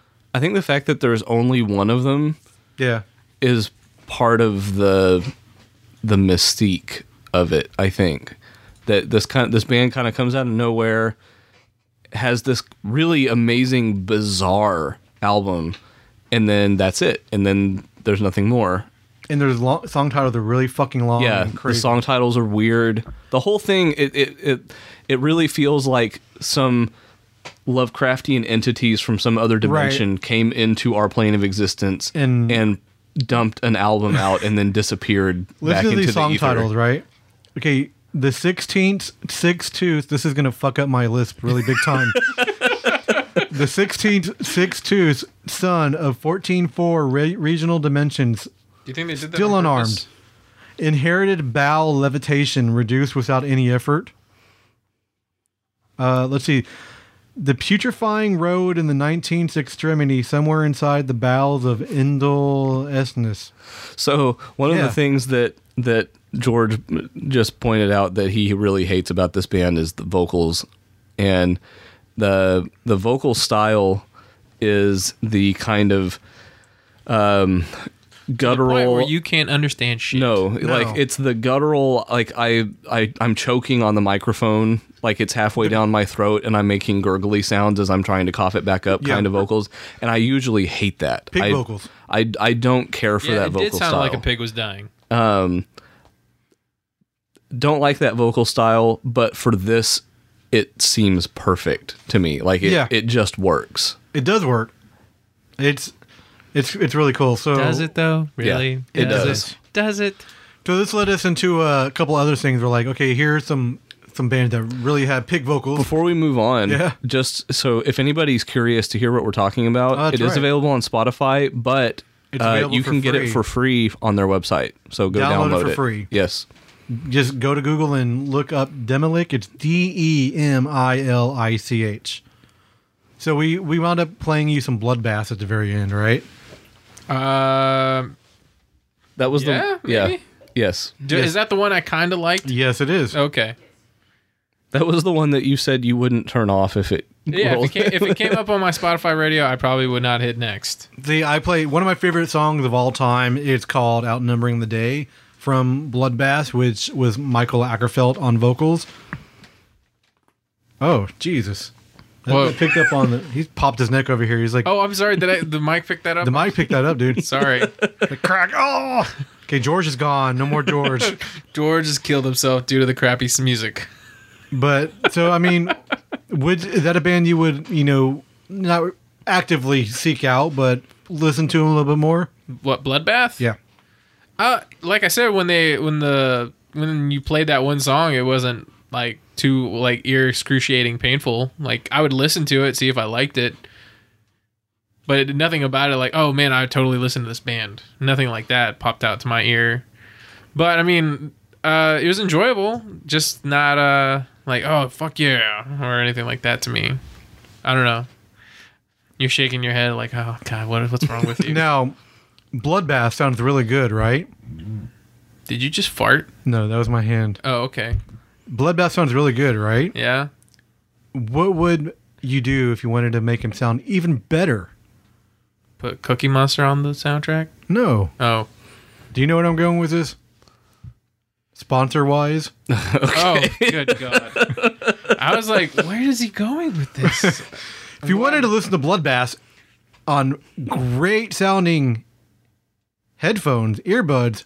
only one of them is part of the mystique of it. I think that this band kind of comes out of nowhere, has this really amazing, bizarre album, and then that's it. And then there's nothing more. And there's song titles that are really fucking long. Yeah, and crazy. The song titles are weird. The whole thing, it really feels like some Lovecraftian entities from some other dimension came into our plane of existence and dumped an album out and then disappeared back into the ether. Listen to these song titles, right? Okay, the 16th 6/2. This is gonna fuck up my list really big time. The 16th 6/2, son of 14-4 regional dimensions. Do you think they did that? Still unarmed. Inherited bowel levitation reduced without any effort. Let's see. The putrefying road in the 19th extremity, somewhere inside the bowels of Indol Esnus. So one of the things that George just pointed out that he really hates about this band is the vocals, and the vocal style is the kind of guttural where you can't understand shit. No, like it's the guttural, like I'm choking on the microphone, like it's halfway down my throat and I'm making gurgly sounds as I'm trying to cough it back up kind of vocals, and I usually hate that. Pig vocals. I don't care for that vocal style. It did sound like a pig was dying. Don't like that vocal style, but for this it seems perfect to me. Like it just works. It does work. It's really cool. So does it though? Really? Yeah, it does. Does it? So this led us into a couple other things. We're like, okay, here's some bands that really have pig vocals. Before we move on, just so if anybody's curious to hear what we're talking about, it is available on Spotify, but you can get it for free on their website. So go download it for free. Yes. Just go to Google and look up Demilich. It's DEMILICH. So we wound up playing you some Bloodbath at the very end, right? That was maybe? Yes. Is that the one I kind of liked? Yes, it is. Okay. That was the one that you said you wouldn't turn off if it. Yeah, if it came up on my Spotify radio, I probably would not hit next. I play one of my favorite songs of all time. It's called "Outnumbering the Day" from Bloodbath, which was Michael Ackerfeld on vocals. Oh, Jesus. That picked up on he popped his neck over here. He's like, "Oh, I'm sorry. Did the mic pick that up?" The mic picked that up, dude. Sorry. The crack. Oh. Okay, George is gone. No more George. George has killed himself due to the crappy music. But so I mean, is that a band you would not actively seek out, but listen to them a little bit more? What, Bloodbath? Yeah. Like I said, when you played that one song, it wasn't like too like ear excruciating painful. Like I would listen to it, see if I liked it, but nothing about it like, oh man, I would totally listen to this band. Nothing like that popped out to my ear. But I mean, it was enjoyable, just not like, oh fuck yeah, or anything like that to me. I don't know. You're shaking your head like, oh god, what's wrong with you? Now, Bloodbath sounds really good, right? Did you just fart? No, that was my hand. Oh, okay. Bloodbath sounds really good, right? Yeah. What would you do if you wanted to make him sound even better? Put Cookie Monster on the soundtrack? No. Oh. Do you know what I'm going with this? Sponsor-wise? Oh, good God. I was like, where is he going with this? If you wanted to listen to Bloodbath on great-sounding headphones, earbuds,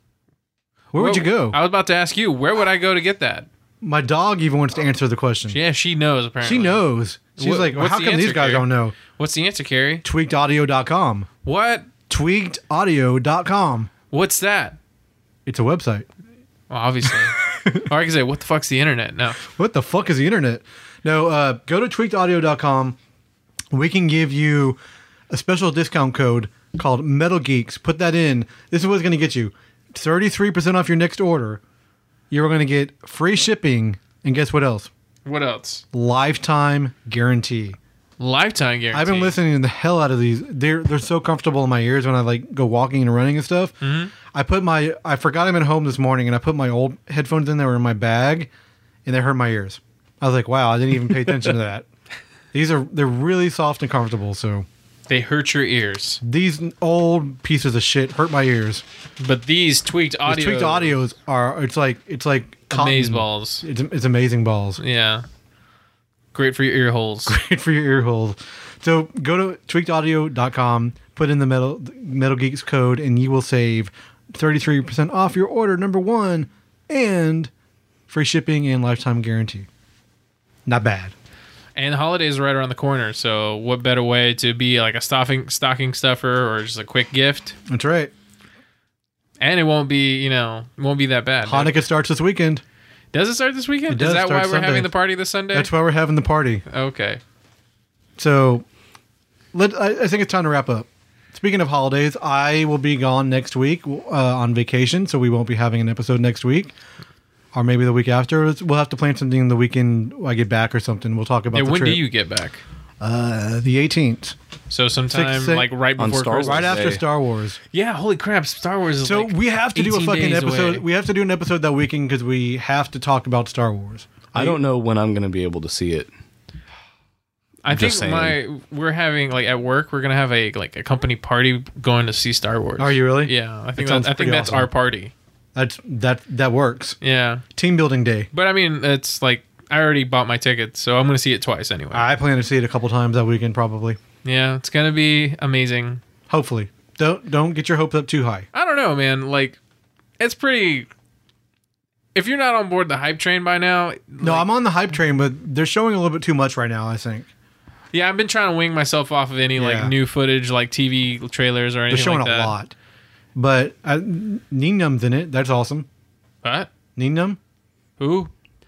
where would you go? I was about to ask you, where would I go to get that? My dog even wants to answer the question. Yeah, she knows, apparently. She knows. She's like, well, what's how the come these answer, guys Carrie? don't know? What's the answer, Carrie? Tweakedaudio.com. What? Tweakedaudio.com. What's that? It's a website. Well, obviously. Or I can say, what the fuck's the internet? No. What the fuck is the internet? No, go to tweakedaudio.com. We can give you a special discount code called Metal Geeks. Put that in. This is what's going to get you 33% off your next order. You're going to get free shipping. And guess what else? What else? Lifetime guarantee. Lifetime guarantee. I've been listening to the hell out of these. They're so comfortable in my ears when I like go walking and running and stuff. Mm-hmm. I forgot them at home this morning, and I put my old headphones in there in my bag, and they hurt my ears. I was like, wow, I didn't even pay attention to that. They're really soft and comfortable. So they hurt your ears. These old pieces of shit hurt my ears. But these tweaked audio. These tweaked audios are. It's like cotton. Amaze balls. It's amazing balls. Yeah. Great for your ear holes. Great for your ear holes. So go to tweakedaudio.com, put in the Metal Geeks code, and you will save 33% off your order number one, and free shipping and lifetime guarantee. Not bad. And the holidays are right around the corner, so what better way to be like a stocking stuffer or just a quick gift? That's right. And it won't be, it won't be that bad. Hanukkah starts this weekend. Does it start this weekend? It does. Is that why we're Sunday. having the party this Sunday? That's why we're having the party. Okay. So, I think it's time to wrap up. Speaking of holidays, I will be gone next week on vacation, so we won't be having an episode next week. Or maybe the week after. We'll have to plan something the weekend I get back or something. We'll talk about the when trip. do you get back? The 18th. So sometime like right on before Star Wars Christmas. Right after Day. Star Wars. Yeah, holy crap! Star Wars is So like we have to do a 18 fucking days episode. away. We have to do an episode that weekend because we have to talk about Star Wars. I don't know when I'm going to be able to see it. I think Just saying. we're having like at work we're gonna have a company party going to see Star Wars. Are you really? Yeah, I think sounds I think pretty that's awesome. our party. That works. Yeah, Team building day. but I mean it's like I already bought my tickets, so I'm gonna see it twice anyway. I plan to see it a couple times that weekend, probably. Yeah, it's gonna be amazing. Hopefully. Don't get your hopes up too high. I don't know, man. Like, it's pretty. If you're not on board the hype train by now, No, I'm on the hype train, but they're showing a little bit too much right now, I think. yeah, I've been trying to wing myself off of any Yeah. like new footage, like TV trailers or They're anything showing like that. a lot. But Neenum's in it. That's awesome. What? Neenum? Who?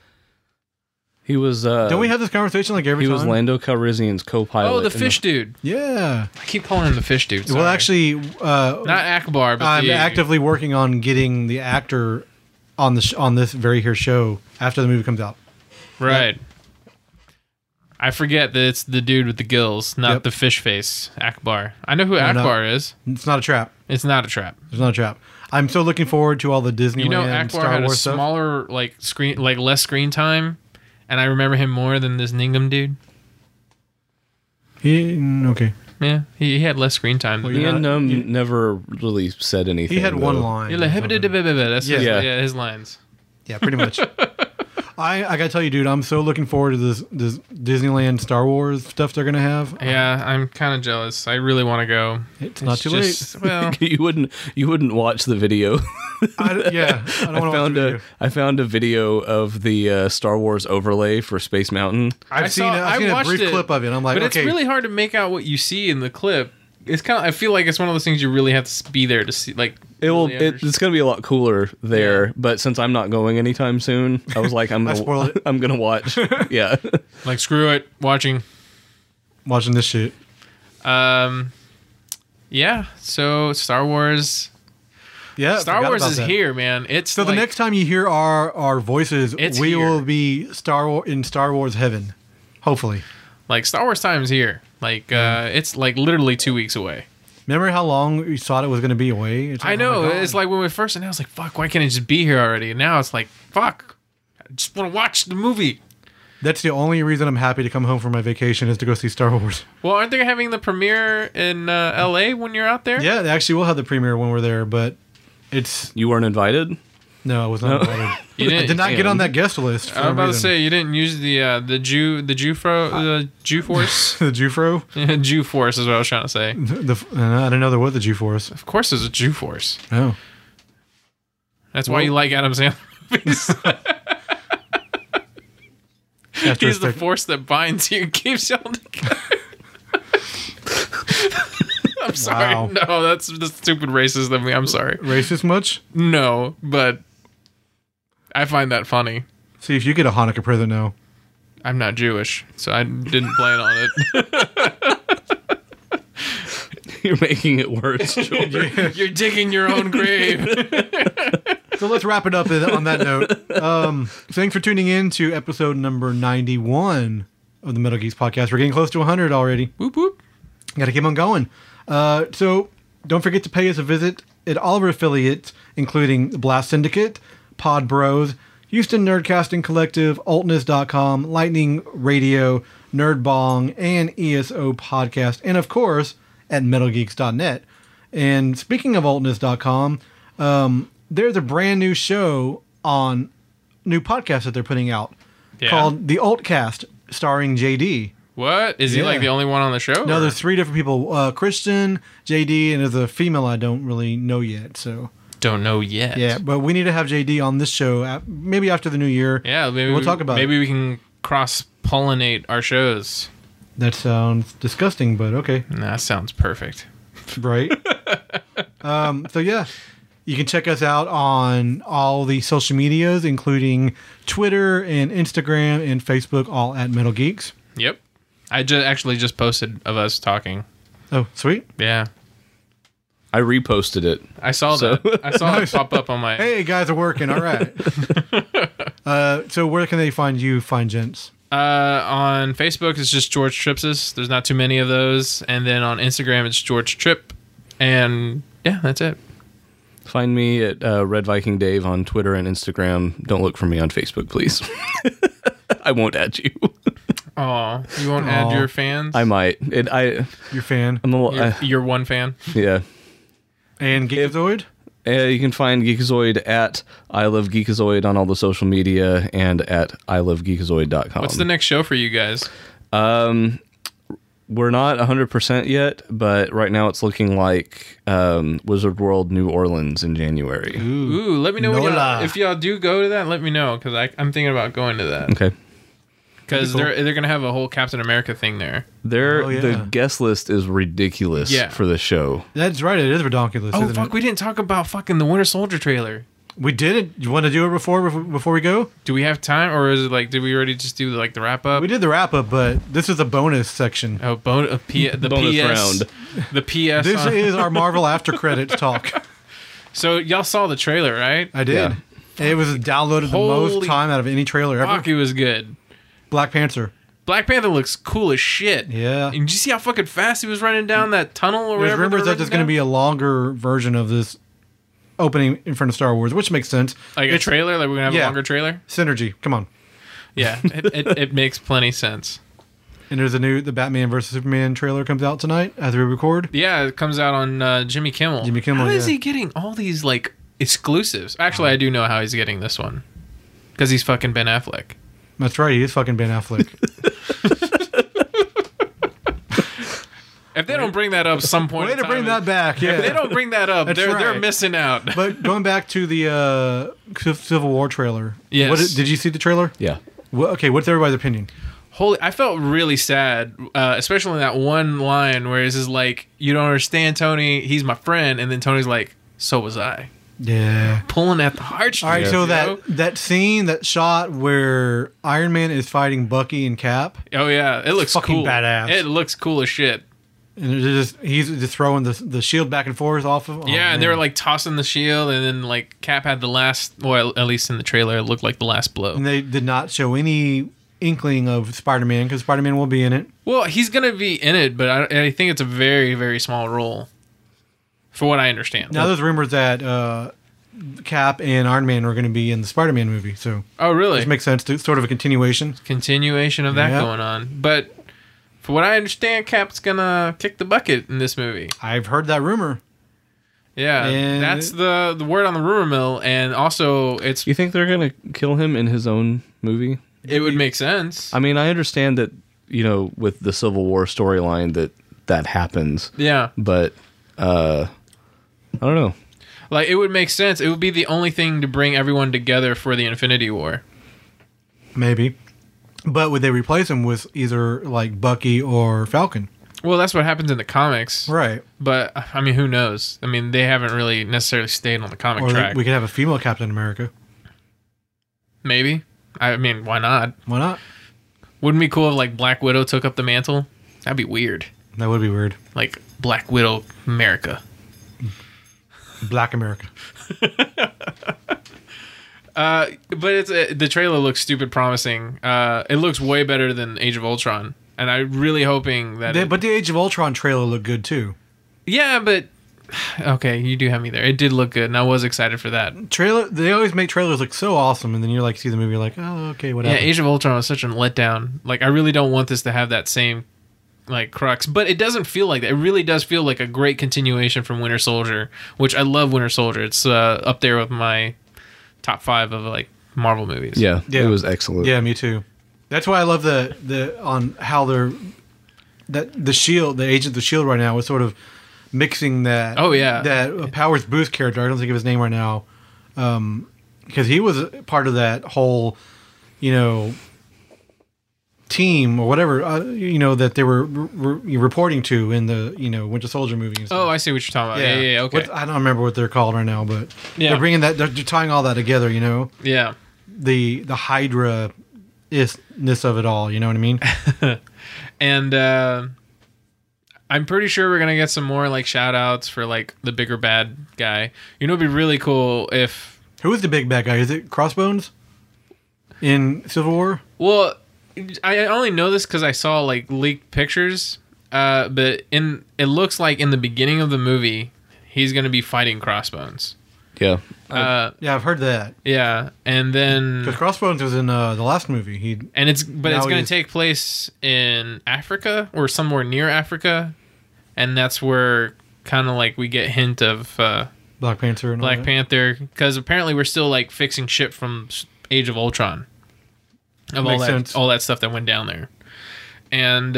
He was. Don't we have this conversation like every He time? was Lando Calrissian's co-pilot. Oh, the in fish dude. Yeah. I keep calling him the fish dude. Well, sorry. actually, not Akbar, but I'm the, actively working on getting the actor on this very here show after the movie comes out. right. I forget that it's the dude with the gills, not Yep. the fish face, Akbar. I know who no. Akbar is. It's not a trap. It's not a trap. It's not a trap. I'm so looking forward to all the Disneyland You know, Akbar Star had a Wars stuff. smaller less screen time, and I remember him more than this Ningam dude. Okay. Yeah, he had less screen time. Than Well, that. Ian Yeah, never really said anything. He had one though. line. You're like, or something. that's Yeah. his lines. Yeah, pretty much. I gotta tell you, dude, I'm so looking forward to this Disneyland Star Wars stuff they're gonna have. Yeah, I'm kind of jealous. I really want to go. It's not too late. Well, you wouldn't watch the video. I don't want to. I found a video of the Star Wars overlay for Space Mountain. I've seen a brief clip of it. And I'm like, but okay. It's really hard to make out what you see in the clip. It's kind of. I feel like it's one of those things you really have to be there to see. Like it's going to be a lot cooler there. Yeah. But since I'm not going anytime soon, I was like, I'm gonna watch. Yeah. Like screw it, watching this shit. Yeah. So Star Wars. Yeah, Star Wars is here, man. It's so the next time you hear our voices, we will be in Star Wars heaven, hopefully. Like Star Wars time is here. Like it's like literally 2 weeks away. Remember how long we thought it was going to be away? It's like, I know. It's like when we first announced, like, fuck, why can't it just be here already? And now it's like, fuck, I just want to watch the movie. That's the only reason I'm happy to come home for my vacation is to go see Star Wars. Well, aren't they having the premiere in L.A. when you're out there? Yeah, they actually will have the premiere when we're there, but You weren't invited? No, I was not invited. I did not get on that guest list. I was about to say you didn't use the Jew Force. The Jufro? Jew Force is what I was trying to say. I didn't know there was a Jew Force. Of course, there's a Jew Force. Oh, that's why you like Adam Sandler movies. He's the force that binds you and keeps you all together. I'm sorry. Wow. No, that's just stupid racist of me. I'm sorry. Racist much? No, but I find that funny. See, if you get a Hanukkah present now. I'm not Jewish, so I didn't plan on it. You're making it worse, Joel. You're digging your own grave. So let's wrap it up on that note. Thanks for tuning in to episode number 91 of the Metal Geeks podcast. We're getting close to 100 already. Whoop, whoop. Got to keep on going. So don't forget to pay us a visit at all of our affiliates, including the Blast Syndicate, Pod Bros, Houston Nerdcasting Collective, Altness.com, Lightning Radio, Nerdbong, and ESO Podcast, and of course at MetalGeeks.net. And speaking of Altness.com, there's a brand new show on new podcast that they're putting out called The Altcast, starring JD. What? Is he like the only one on the show? No, there's 3 different people. Christian, JD, and there's a female I don't really know yet. So don't know yet. Yeah, but we need to have JD on this show maybe after the new year. Yeah, maybe we'll talk about it. Maybe we can cross-pollinate our shows. That sounds disgusting, but okay. That sounds perfect. Right? So yeah, you can check us out on all the social medias, including Twitter and Instagram and Facebook, all at Metal Geeks. Yep. I just posted of us talking. Oh, sweet. Yeah. I reposted it. I saw that. I saw it pop up on my... Hey, guys are working. All right. So where can they find you, fine gents? On Facebook, it's just George Tripsis. There's not too many of those. And then on Instagram, it's George Tripp. And yeah, that's it. Find me at Red Viking Dave on Twitter and Instagram. Don't look for me on Facebook, please. I won't add you. Oh, you won't add your fans? I might. Your fan? I'm a little, you're one fan? Yeah. And Geekazoid? You can find Geekazoid at I Love Geekazoid on all the social media and at ilovegeekazoid.com. What's the next show for you guys? We're not 100% yet, but right now it's looking like Wizard World New Orleans in January. Ooh, let me know if y'all do go to that. Let me know, because I'm thinking about going to that. Okay. Because they're going to have a whole Captain America thing there. The guest list is ridiculous for the show. That's right. It is ridiculous. Oh, fuck. We didn't talk about fucking the Winter Soldier trailer. We did it. You want to do it before we go? Do we have time, or is it like, did we already just do like the wrap up? We did the wrap up, but this is a bonus section. Oh, the bonus PS round. The PS. This is our Marvel after credits talk. So y'all saw the trailer, right? I did. Yeah. It was downloaded the most time out of any trailer ever. Fuck, it was good. Black Panther. Black Panther looks cool as shit. Yeah. And did you see how fucking fast he was running down that tunnel or whatever? There's rumors that there's going to be a longer version of this opening in front of Star Wars, which makes sense. Like a trailer? Like we're going to have a longer trailer? Synergy. Come on. Yeah, it makes plenty sense. And there's the Batman vs. Superman trailer comes out tonight as we record. Yeah, it comes out on Jimmy Kimmel. How is he getting all these, like, exclusives? Actually, I do know how he's getting this one. Because he's fucking Ben Affleck. That's right. He is fucking Ben Affleck. If they don't bring that up some point, Way to bring that back. Yeah. If they don't bring that up, That's they're right. missing out. But going back to the Civil War trailer. Yes. Did you see the trailer? Yeah. Okay, what's everybody's opinion? I felt really sad, especially in that one line where it's just like, "You don't understand, Tony. He's my friend," and then Tony's like, "So was I." Yeah. Pulling at the heartstrings. All right, so you know? that scene, that shot where Iron Man is fighting Bucky and Cap, Oh yeah, it looks fucking cool. badass. It looks cool as shit. and he's just throwing the shield back and forth off of. Yeah, and they were like tossing the shield, and then like Cap had the last. Well, at least in the trailer, it looked like the last blow. and they did not show any inkling of Spider-Man because Spider-Man will be in it. Well, he's gonna be in it, but I think it's a very, very small role, for what I understand. Now there's rumors that Cap and Iron Man are going to be in the Spider-Man movie, so Oh, really? this makes sense. Sort of a continuation. Continuation of that Yeah. going on, but for what I understand, Cap's gonna kick the bucket in this movie. I've heard that rumor. Yeah, And that's the word on the rumor mill, and also You think they're gonna kill him in his own movie? it would make sense. I mean, I understand that, with the Civil War storyline that happens, Yeah, but I don't know. like it would make sense. It would be the only thing to bring everyone together for the Infinity War. Maybe. But would they replace him with either like Bucky or Falcon? Well, that's what happens in the comics, Right. but I mean, who knows? I mean, they haven't really necessarily stayed on the comic Or track. we could have a female Captain America. Maybe. I mean, why not? Why not? Wouldn't it be cool if like Black Widow took up the mantle? That'd be weird. That would be weird. Like Black Widow America. Black America. But it's the trailer looks stupid promising. It looks way better than Age of Ultron, and I'm really hoping that. But the Age of Ultron trailer looked good too. Yeah, but okay, you do have me there. It did look good, and I was excited for that. Trailer. They always make trailers look so awesome, and then you're like, see the movie, you're like, oh, okay, whatever. Yeah, Age of Ultron was such a letdown. Like, I really don't want this to have that same like crux, but it doesn't feel like that. It really does feel like a great continuation from Winter Soldier, which I love. Winter Soldier. It's up there with my top 5 of like Marvel movies. Yeah, Yeah. it was excellent. Yeah, me too. That's why I love the on how they're the Shield, the Agent of the Shield right now is sort of mixing that. Oh, yeah. that Powers Booth character. I don't think of his name right now, because he was part of that whole, team or whatever, that they were reporting to in the Winter Soldier movie. And stuff. Oh, I see what you're talking about. Yeah. Okay. I don't remember what they're called right now, but Yeah. they're bringing that. They're tying all that together. Yeah. The Hydra isness of it all. You know what I mean? And I'm pretty sure we're gonna get some more like shout outs for like the bigger bad guy. It'd be really cool if Who is the big bad guy? Is it Crossbones in Civil War? well, I only know this because I saw like leaked pictures. But it looks like in the beginning of the movie he's gonna be fighting Crossbones. Yeah. Yeah, I've heard that. Yeah, and then Because Crossbones was in the last movie. it's now going to he's- take place in Africa or somewhere near Africa, and that's where kind of like we get hint of Black Panther and all Black that. Panther, because apparently we're still like fixing shit from Age of Ultron, of Makes sense. all that stuff that went down there, and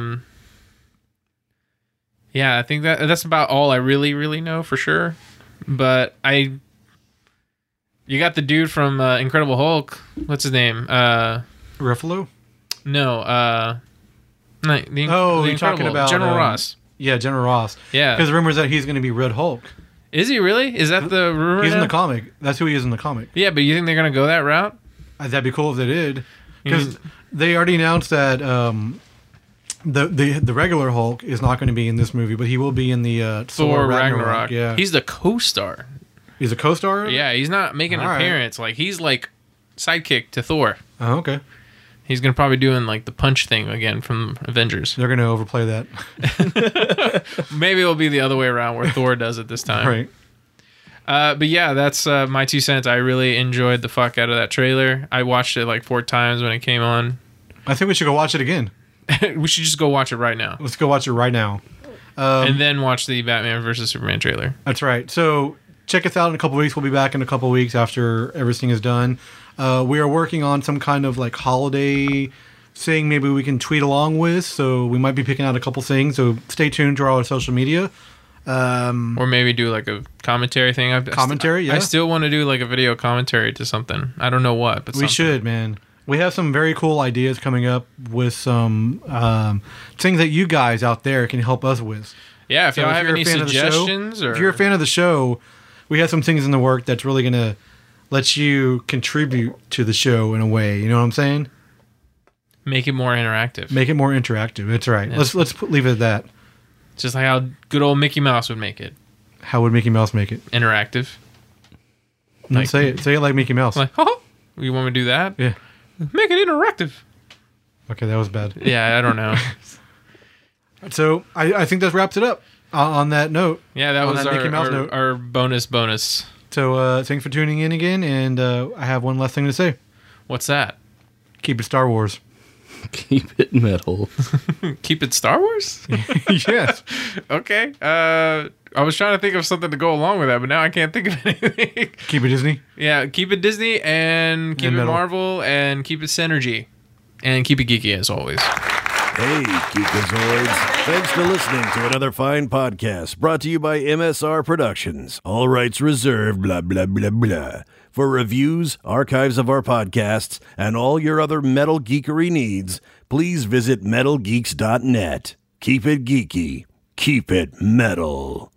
yeah, I think that's about all I really know for sure. But you got the dude from Incredible Hulk. What's his name? Ruffalo? No. The You're talking about General Ross. Yeah, General Ross. Yeah. Because rumors that he's going to be Red Hulk. Is he really? Is that the rumor? He's in now? the comic. That's who he is in the comic. Yeah, but you think they're gonna go that route? That'd be cool if they did. Because they already announced that the regular Hulk is not going to be in this movie, but he will be in the Thor Ragnarok. Yeah, He's the co-star. he's a co-star. Yeah, he's not making an All right. appearance. Like he's like sidekick to Thor. Oh, okay. He's gonna probably doing like the punch thing again from Avengers. They're going to overplay that. Maybe it'll be the other way around where Thor does it this time. Right. But yeah, that's my 2 cents. I really enjoyed the fuck out of that trailer. I watched it like 4 times when it came on. I think we should go watch it again. We should just go watch it right now. Let's go watch it right now. And then watch the Batman versus Superman trailer. That's right. So check us out in a couple weeks. We'll be back in a couple weeks after everything is done. We are working on some kind of like holiday thing maybe we can tweet along with, so we might be picking out a couple things, so stay tuned to our social media. Or maybe do like a commentary thing. I still want to do like a video commentary to something. I don't know what, but we should, man. We have some very cool ideas coming up with some things that you guys out there can help us with. Yeah, if y'all have any suggestions, if you're a fan of the show, we have some things in the work that's really going to let you contribute to the show in a way. You know what I'm saying? Make it more interactive. Make it more interactive. That's right. Yes. Let's leave it at that. Just like how good old Mickey Mouse would make it. How would Mickey Mouse make it? Interactive. Like, say it like Mickey Mouse. Like, oh, you want me to do that? Yeah. Make it interactive. Okay, that was bad. Yeah, I don't know. So I think that wraps it up on that note. Yeah, that was our bonus. So thanks for tuning in again, and I have one last thing to say. What's that? Keep it Star Wars. Keep it metal. Keep it Star Wars? Yes. Okay. I was trying to think of something to go along with that, but now I can't think of anything. Keep it Disney? Yeah, keep it Disney, and keep it Marvel, and keep it Synergy. And keep it geeky, as always. Hey, Geekazoids. Thanks for listening to another fine podcast brought to you by MSR Productions. All rights reserved, blah, blah, blah, blah. For reviews, archives of our podcasts, and all your other metal geekery needs, please visit metalgeeks.net. Keep it geeky. Keep it metal.